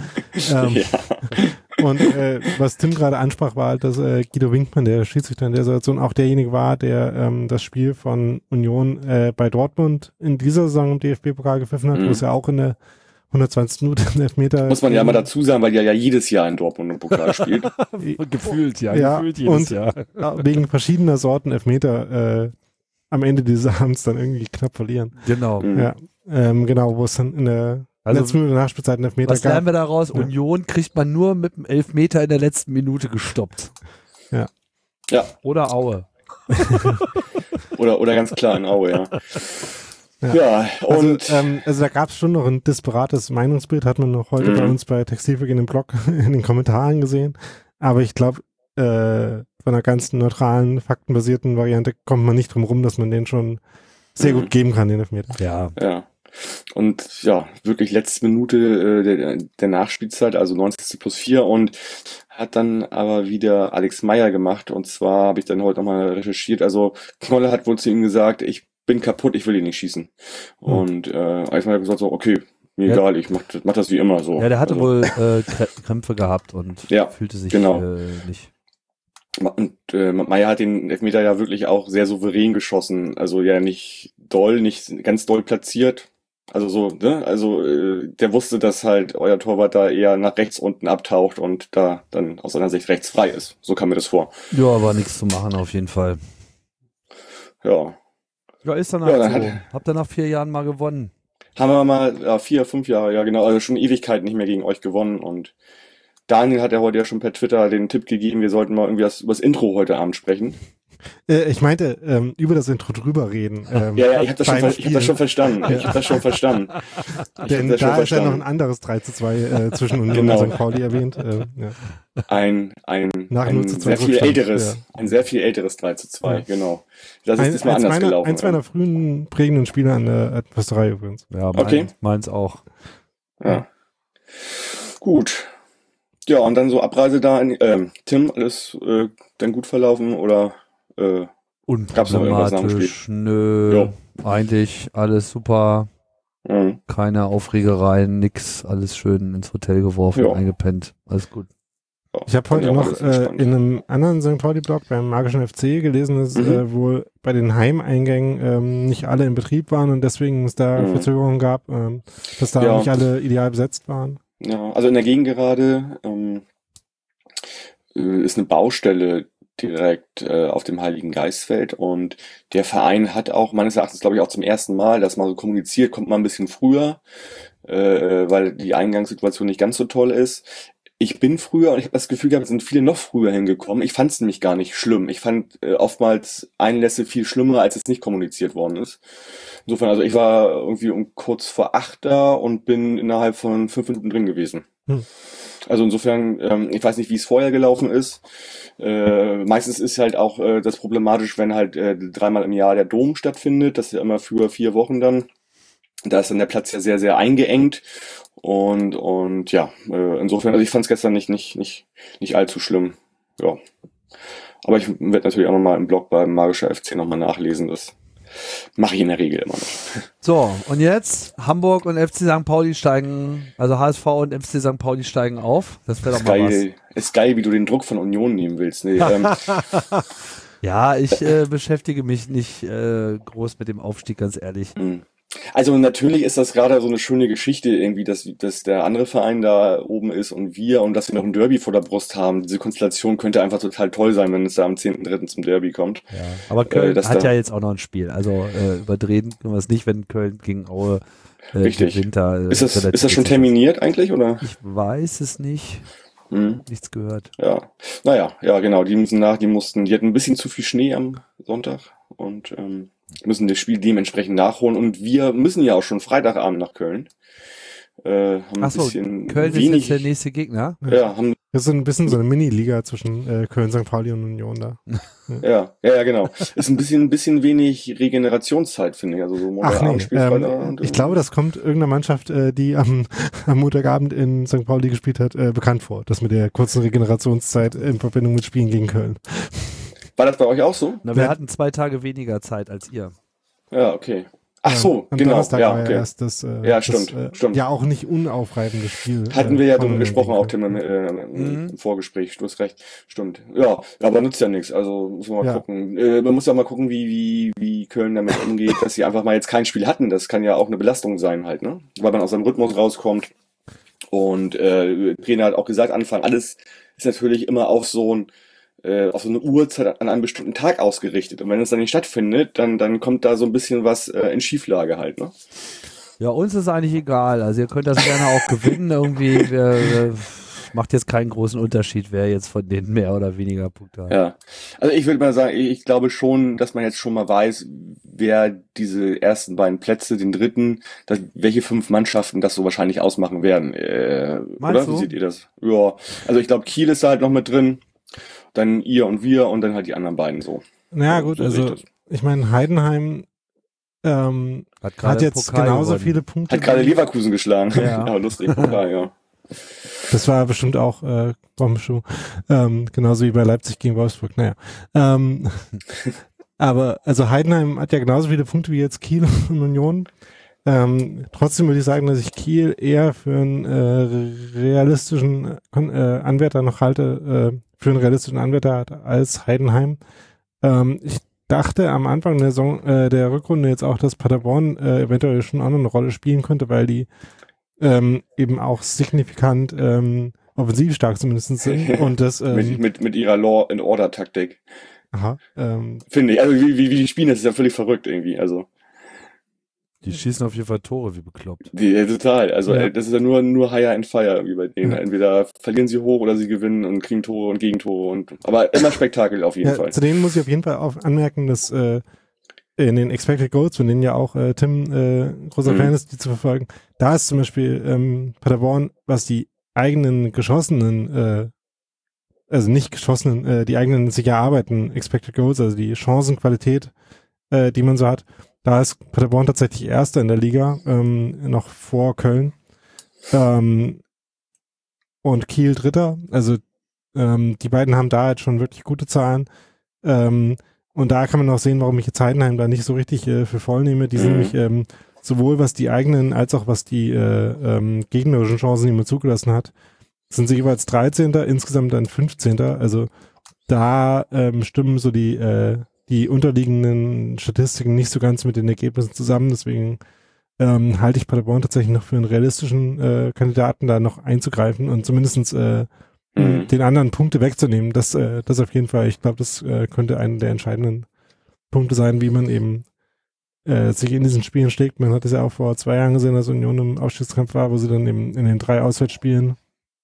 Und was Tim gerade ansprach, war halt, dass Guido Winkmann, der Schiedsrichter in der Situation, auch derjenige war, der das Spiel von Union bei Dortmund in dieser Saison im DFB-Pokal gepfiffen hat, wo es ja auch in der 120 Minuten Elfmeter. Muss man ja mal dazu sagen, weil er ja jedes Jahr in Dortmund im Pokal spielt. Gefühlt jedes Jahr. Wegen verschiedener Sorten Elfmeter am Ende dieses Abends dann irgendwie knapp verlieren. Genau. Ja, genau, wo es dann in der letzten Minute Nachspielzeit einen Elfmeter gab. Was lernen wir daraus? Ja. Union kriegt man nur mit dem Elfmeter in der letzten Minute gestoppt. Ja. Oder Aue. oder ganz klar in Aue, ja. Ja, und also da gab es schon noch ein disparates Meinungsbild, hat man noch heute bei uns bei Textilvergehen im Blog in den Kommentaren gesehen. Aber ich glaube, von einer ganz neutralen, faktenbasierten Variante kommt man nicht drum rum, dass man den schon sehr gut geben kann, den Elfmeter. Ja. Und ja, wirklich letzte Minute der Nachspielzeit, also 90+4 und hat dann aber wieder Alex Meyer gemacht. Und zwar habe ich dann heute nochmal recherchiert. Also Knolle hat wohl zu ihm gesagt, ich bin kaputt, ich will ihn nicht schießen. Und Alex Meyer hat gesagt so, okay, mir egal, ich mach das wie immer so. Ja, der hatte wohl Krämpfe gehabt und fühlte sich nicht. Und Meyer hat den Elfmeter ja wirklich auch sehr souverän geschossen. Also ja nicht ganz doll platziert. Also so, ne? Also der wusste, dass halt euer Torwart da eher nach rechts unten abtaucht und da dann aus seiner Sicht rechts frei ist. So kam mir das vor. Ja, aber nichts zu machen auf jeden Fall. Ja. Ja, ist dann halt so. Habt ihr nach 4 Jahren mal gewonnen? Haben wir mal 4, 5 Jahre, ja genau, also schon Ewigkeit nicht mehr gegen euch gewonnen und Daniel hat ja heute ja schon per Twitter den Tipp gegeben, wir sollten mal irgendwie über das Intro heute Abend sprechen. Ich meinte, über das Intro drüber reden. Ja, ich habe das schon verstanden. Denn da ist ja noch ein anderes 3:2 zwischen Union und St. Pauli erwähnt. Ein sehr viel älteres 3:2, genau. Das ist diesmal anders gelaufen. Eins meiner frühen prägenden Spiele an der Försterei übrigens. Ja, meins auch. Ja. Gut. Ja, und dann so Abreise da in Tim, alles dann gut verlaufen oder gab's noch irgendwas nach dem Spiel? Nö, eigentlich alles super. Keine Aufregereien, nix, alles schön ins Hotel geworfen, eingepennt, alles gut. Ja, ich habe heute noch in einem anderen St. Pauli-Blog beim Magischen FC gelesen, dass wohl bei den Heimeingängen nicht alle in Betrieb waren und deswegen es da Verzögerungen gab, dass da nicht alle ideal besetzt waren. Ja, also in der Gegend gerade ist eine Baustelle direkt auf dem Heiligen Geistfeld und der Verein hat auch meines Erachtens, glaube ich, auch zum ersten Mal, dass mal so kommuniziert, kommt mal ein bisschen früher, weil die Eingangssituation nicht ganz so toll ist. Ich bin früher, und ich habe das Gefühl gehabt, es sind viele noch früher hingekommen. Ich fand es nämlich gar nicht schlimm. Ich fand oftmals Einlässe viel schlimmer, als es nicht kommuniziert worden ist. Insofern, also ich war irgendwie um kurz vor 8 da und bin innerhalb von 5 Minuten drin gewesen. Also insofern, ich weiß nicht, wie es vorher gelaufen ist. Meistens ist halt auch das problematisch, wenn halt 3-mal im Jahr der Dom stattfindet. Das ist ja immer für 4 Wochen dann. Da ist dann der Platz ja sehr, sehr eingeengt. Und ja, insofern, also ich fand es gestern nicht allzu schlimm. Ja. Aber ich werde natürlich auch nochmal im Blog beim Magischer FC nochmal nachlesen. Das mache ich in der Regel immer noch. So, und jetzt Hamburg und FC St. Pauli steigen, also HSV und FC St. Pauli steigen auf. Das wäre doch mal was. Ist geil, wie du den Druck von Union nehmen willst. Nee, ja, ich beschäftige mich nicht groß mit dem Aufstieg, ganz ehrlich. Also natürlich ist das gerade so eine schöne Geschichte irgendwie, dass der andere Verein da oben ist und dass wir noch ein Derby vor der Brust haben. Diese Konstellation könnte einfach total toll sein, wenn es da am 10.3. zum Derby kommt. Ja, aber Köln hat ja jetzt auch noch ein Spiel. Also überdrehen können wir es nicht, wenn Köln gegen Aue richtig. gewinnt. Ist das schon terminiert eigentlich, oder? Ich weiß es nicht. Nichts gehört. Ja, naja, ja genau, die hatten ein bisschen zu viel Schnee am Sonntag und müssen das Spiel dementsprechend nachholen und wir müssen ja auch schon Freitagabend nach Köln. Achso, Köln ist jetzt der nächste Gegner? Ja, das ist ein bisschen so eine Mini-Liga zwischen Köln, St. Pauli und Union da. Ja, genau. Ist ein bisschen wenig Regenerationszeit, finde ich. Also so Montagabend. Ich glaube, das kommt irgendeiner Mannschaft, die am Montagabend in St. Pauli gespielt hat, bekannt vor. Das mit der kurzen Regenerationszeit in Verbindung mit Spielen gegen Köln. War das bei euch auch so? Na, wir hatten 2 Tage weniger Zeit als ihr. Ja, okay. Ach so, genau. Ja, okay. Erst das, stimmt. Ja, auch nicht unaufreibende Spiel. Hatten wir ja drüber gesprochen, auch Tim im Vorgespräch. Du hast recht. Stimmt. Ja, aber nützt ja nichts. Also muss man mal gucken. Man muss ja mal gucken, wie Köln damit umgeht, dass sie einfach mal jetzt kein Spiel hatten. Das kann ja auch eine Belastung sein halt, ne? Weil man aus seinem Rhythmus rauskommt. Und Trainer hat auch gesagt, Anfang, alles ist natürlich immer auf so eine Uhrzeit an einem bestimmten Tag ausgerichtet. Und wenn es dann nicht stattfindet, dann kommt da so ein bisschen was in Schieflage halt, ne? Ja, uns ist eigentlich egal. Also ihr könnt das gerne auch gewinnen irgendwie. Macht jetzt keinen großen Unterschied, wer jetzt von denen mehr oder weniger Punkte hat. Ja, also ich würde mal sagen, ich glaube schon, dass man jetzt schon mal weiß, wer diese ersten beiden Plätze, den dritten, welche 5 Mannschaften das so wahrscheinlich ausmachen werden. Oder? Wie seht ihr das? Ja, also ich glaube, Kiel ist da halt noch mit drin. Dann ihr und wir und dann halt die anderen beiden so. Naja, gut, so also ich meine, Heidenheim hat jetzt Pokal genauso gewonnen. Viele Punkte. Hat gerade Leverkusen geschlagen. Ja, lustig, Pokal, ja. Das war bestimmt auch Bombenschuh. Genauso wie bei Leipzig gegen Wolfsburg. Naja. Aber also Heidenheim hat ja genauso viele Punkte wie jetzt Kiel und Union. Trotzdem würde ich sagen, dass ich Kiel eher für einen realistischen Anwärter noch halte, als Heidenheim. Ich dachte am Anfang der Rückrunde jetzt auch, dass Paderborn eventuell schon auch noch eine Rolle spielen könnte, weil die eben auch signifikant offensiv stark zumindest sind. Und das mit ihrer Law-and-Order-Taktik. Aha. Finde ich. Also wie die spielen, das ist ja völlig verrückt irgendwie. Also die schießen auf jeden Fall Tore wie bekloppt. Total. Also das ist ja nur Hire and Fire irgendwie bei denen. Entweder verlieren sie hoch oder sie gewinnen und kriegen Tore und Gegentore. Aber immer Spektakel auf jeden Fall. Zu denen muss ich auf jeden Fall auch anmerken, dass in den Expected Goals, von denen ja auch Tim großer Fan ist, die zu verfolgen, da ist zum Beispiel Paderborn, was die eigenen geschossenen, die eigenen sich erarbeiten Expected Goals, also die Chancenqualität, die man so hat, da ist Paderborn tatsächlich Erster in der Liga, noch vor Köln. Und Kiel Dritter. Also die beiden haben da jetzt schon wirklich gute Zahlen. Und da kann man auch sehen, warum ich jetzt Heidenheim da nicht so richtig für voll nehme. Die sind nämlich sowohl was die eigenen als auch was die gegnerischen Chancen, die man zugelassen hat, sind sie jeweils 13. Insgesamt dann 15. Also da stimmen so die unterliegenden Statistiken nicht so ganz mit den Ergebnissen zusammen. Deswegen halte ich Paderborn tatsächlich noch für einen realistischen Kandidaten, da noch einzugreifen und zumindest den anderen Punkte wegzunehmen. Das auf jeden Fall, ich glaube, das könnte einer der entscheidenden Punkte sein, wie man eben sich in diesen Spielen schlägt. Man hat es ja auch vor 2 Jahren gesehen, als Union im Aufstiegskampf war, wo sie dann eben in den 3 Auswärtsspielen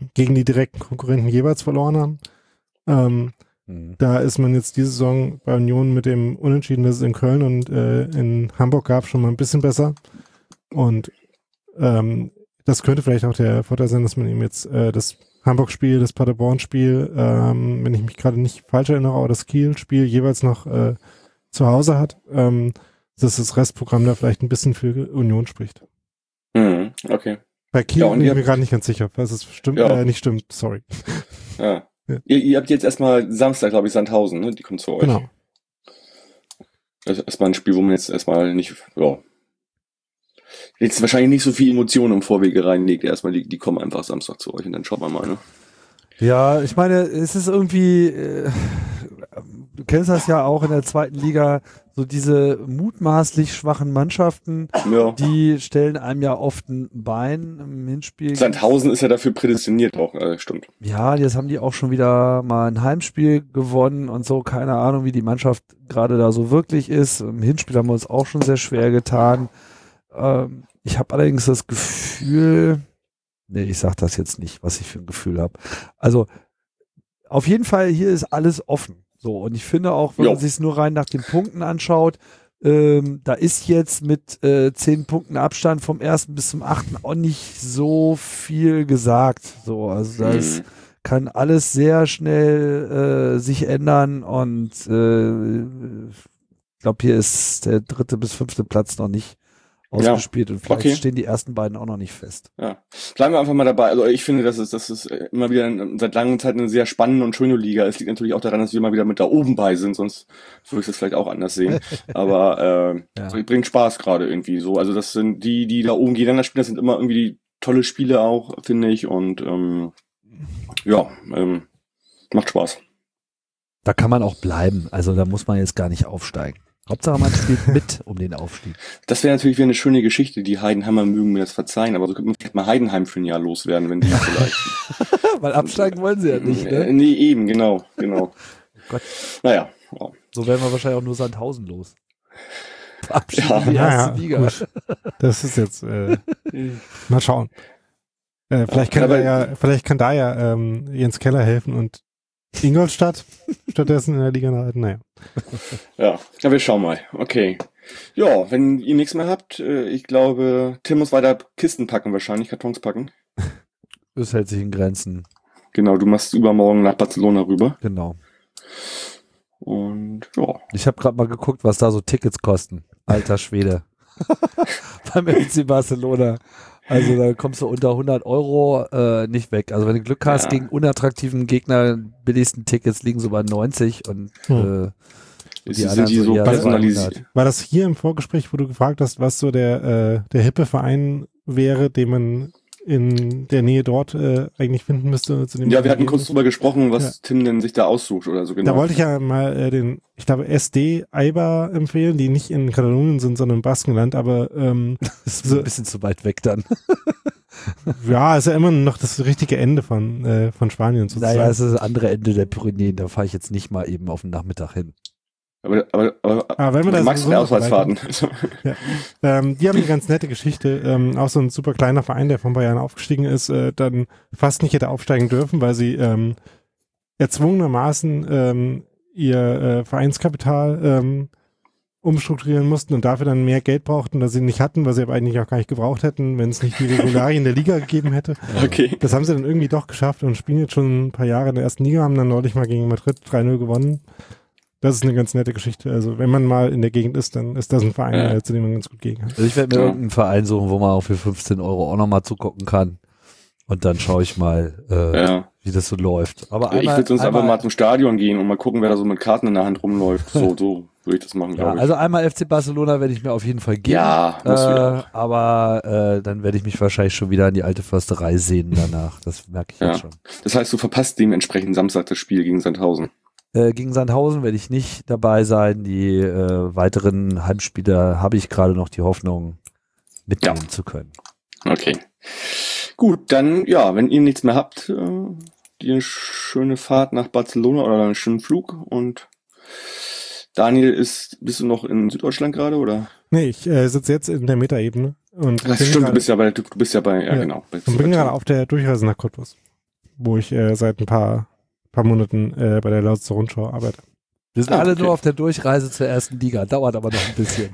gegen die direkten Konkurrenten jeweils verloren haben. Da ist man jetzt diese Saison bei Union mit dem Unentschieden, das es in Köln und in Hamburg gab, schon mal ein bisschen besser. Und das könnte vielleicht auch der Vorteil sein, dass man eben jetzt das Hamburg-Spiel, das Paderborn-Spiel, wenn ich mich gerade nicht falsch erinnere, aber das Kiel-Spiel jeweils noch zu Hause hat, dass das Restprogramm da vielleicht ein bisschen für Union spricht. Okay. Bei Kiel bin ich mir gerade nicht ganz sicher, was es stimmt, nicht stimmt, sorry. Ja. Ihr habt jetzt erstmal Samstag, glaube ich, Sandhausen, ne? Die kommt zu euch. Genau. Das ist erstmal ein Spiel, wo man jetzt erstmal nicht, jetzt wahrscheinlich nicht so viel Emotionen im Vorwege reinlegt. Erstmal, die kommen einfach Samstag zu euch und dann schaut man mal, ne? Ja, ich meine, es ist irgendwie, du kennst das ja auch in der zweiten Liga, so diese mutmaßlich schwachen Mannschaften, die stellen einem ja oft ein Bein im Hinspiel. Sandhausen ist ja dafür prädestiniert auch, stimmt. Ja, jetzt haben die auch schon wieder mal ein Heimspiel gewonnen und so, keine Ahnung, wie die Mannschaft gerade da so wirklich ist. Im Hinspiel haben wir uns auch schon sehr schwer getan. Ich habe allerdings das Gefühl, ich sag das jetzt nicht, was ich für ein Gefühl habe. Also auf jeden Fall, hier ist alles offen. So, und ich finde auch, wenn man sich es nur rein nach den Punkten anschaut, da ist jetzt mit 10 Punkten Abstand vom 1. bis zum 8. auch nicht so viel gesagt. So, also das kann alles sehr schnell sich ändern und ich glaube, hier ist der 3. bis 5. Platz noch nicht ausgespielt und vielleicht stehen die ersten beiden auch noch nicht fest. Ja, bleiben wir einfach mal dabei. Also ich finde, das ist immer wieder seit langer Zeit eine sehr spannende und schöne Liga. Es liegt natürlich auch daran, dass wir mal wieder mit da oben bei sind, sonst würde ich das vielleicht auch anders sehen. Aber bringt Spaß gerade irgendwie so. Also das sind die da oben gegeneinander spielen, das sind immer irgendwie die tolle Spiele auch, finde ich. Und macht Spaß. Da kann man auch bleiben. Also da muss man jetzt gar nicht aufsteigen. Hauptsache man spielt mit um den Aufstieg. Das wäre natürlich wieder eine schöne Geschichte. Die Heidenheimer mögen mir das verzeihen, aber so könnte man vielleicht mal Heidenheim für ein Jahr loswerden, wenn die vielleicht... Weil absteigen wollen sie ja nicht, ne? Nee, eben, genau. Oh Gott. Naja. So werden wir wahrscheinlich auch nur Sandhausen los. Abschieden die erste Liga. Gut. Das ist jetzt... mal schauen. Vielleicht kann da ja Jens Keller helfen und Ingolstadt stattdessen in der Liga halten. Naja. Ja, wir schauen mal. Okay. Ja, wenn ihr nichts mehr habt, ich glaube, Tim muss weiter Kisten packen wahrscheinlich, Kartons packen. Das hält sich in Grenzen. Genau, du machst übermorgen nach Barcelona rüber. Genau. Und ja. Ich habe gerade mal geguckt, was da so Tickets kosten. Alter Schwede. Beim FC Barcelona. Also da kommst du unter 100 € nicht weg. Also wenn du Glück hast, gegen unattraktiven Gegner, billigsten Tickets liegen so bei 90 und die sind die so personalisiert. War das hier im Vorgespräch, wo du gefragt hast, was so der hippe Verein wäre, den man in der Nähe dort eigentlich finden müsste? Zu dem wir hatten kurz drüber gesprochen, was Tim denn sich da aussucht oder so genau. Da wollte ich ja mal ich glaube, SD Eibar empfehlen, die nicht in Katalonien sind, sondern im Baskenland, aber das ist ein bisschen zu weit weg dann. Ja, ist ja immer noch das richtige Ende von Spanien sozusagen. Naja, es ist das andere Ende der Pyrenäen, da fahre ich jetzt nicht mal eben auf den Nachmittag hin. Aber wenn wir du magst die Auswärtsfahrten. Ja. Die haben eine ganz nette Geschichte. Auch so ein super kleiner Verein, der vor ein paar Jahren aufgestiegen ist, dann fast nicht hätte aufsteigen dürfen, weil sie erzwungenermaßen ihr Vereinskapital umstrukturieren mussten und dafür dann mehr Geld brauchten, das sie nicht hatten, was sie aber eigentlich auch gar nicht gebraucht hätten, wenn es nicht die Regularien der Liga gegeben hätte. Okay. Das haben sie dann irgendwie doch geschafft und spielen jetzt schon ein paar Jahre in der ersten Liga, haben dann neulich mal gegen Madrid 3-0 gewonnen. Das ist eine ganz nette Geschichte. Also wenn man mal in der Gegend ist, dann ist das ein Verein, zu dem man ganz gut gegen hat. Also ich werde mir irgendeinen Verein suchen, wo man auch für 15 € auch nochmal zugucken kann. Und dann schaue ich mal, wie das so läuft. Aber ich würde sonst einfach mal zum Stadion gehen und mal gucken, wer da so mit Karten in der Hand rumläuft. So würde ich das machen, glaube ich. Also einmal FC Barcelona werde ich mir auf jeden Fall geben. Ja, aber dann werde ich mich wahrscheinlich schon wieder an die alte Försterei sehnen danach. Das merke ich jetzt schon. Das heißt, du verpasst dementsprechend Samstag das Spiel gegen Sandhausen. Gegen Sandhausen werde ich nicht dabei sein. Die weiteren Heimspiele habe ich gerade noch die Hoffnung, mitnehmen zu können. Okay. Gut, dann, wenn ihr nichts mehr habt, dir eine schöne Fahrt nach Barcelona oder einen schönen Flug. Und Daniel, bist du noch in Süddeutschland gerade, oder? Nee, ich sitze jetzt in der Metaebene. Und das stimmt, du bist ja bei, genau. Und bin gerade auf der Durchreise nach Cottbus. wo ich seit ein paar Monaten bei der Lausitzer Rundschau arbeite. Wir sind alle nur auf der Durchreise zur ersten Liga, dauert aber noch ein bisschen.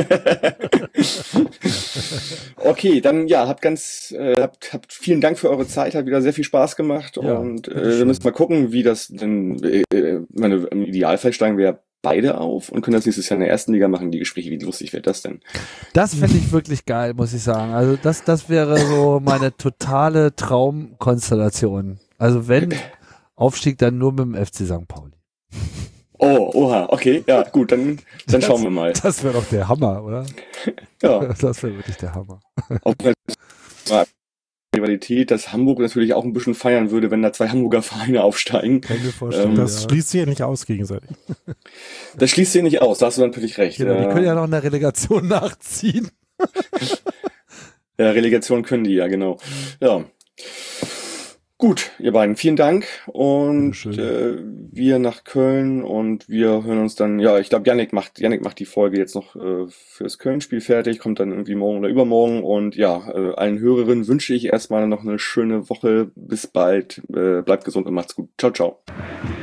Okay, dann ja, habt vielen Dank für eure Zeit, hat wieder sehr viel Spaß gemacht Ja, und wir müssen mal gucken, wie das denn, im Idealfall steigen wir beide auf und können das nächstes Jahr in der ersten Liga machen, die Gespräche, wie lustig wird das denn? Das fände ich wirklich geil, muss ich sagen. Also das wäre so meine totale Traumkonstellation. Also wenn Aufstieg, dann nur mit dem FC St. Pauli. Oh, oha, okay, ja, gut, dann schauen wir mal. Das wäre doch der Hammer, oder? Ja. Das wäre wirklich der Hammer. Auch wenn Rivalität, dass Hamburg natürlich auch ein bisschen feiern würde, wenn da zwei Hamburger Vereine aufsteigen. Kann ich mir vorstellen. Das schließt sich ja nicht aus gegenseitig. Das schließt sich nicht aus, da hast du natürlich recht. Genau, die können ja noch in der Relegation nachziehen. Ja, Relegation können die, ja, genau. Ja. Gut, ihr beiden, vielen Dank und wir nach Köln und wir hören uns dann, ja, ich glaube, Yannick macht die Folge jetzt noch fürs Köln-Spiel fertig, kommt dann irgendwie morgen oder übermorgen und ja, allen Hörerinnen wünsche ich erstmal noch eine schöne Woche, bis bald, bleibt gesund und macht's gut. Ciao, ciao.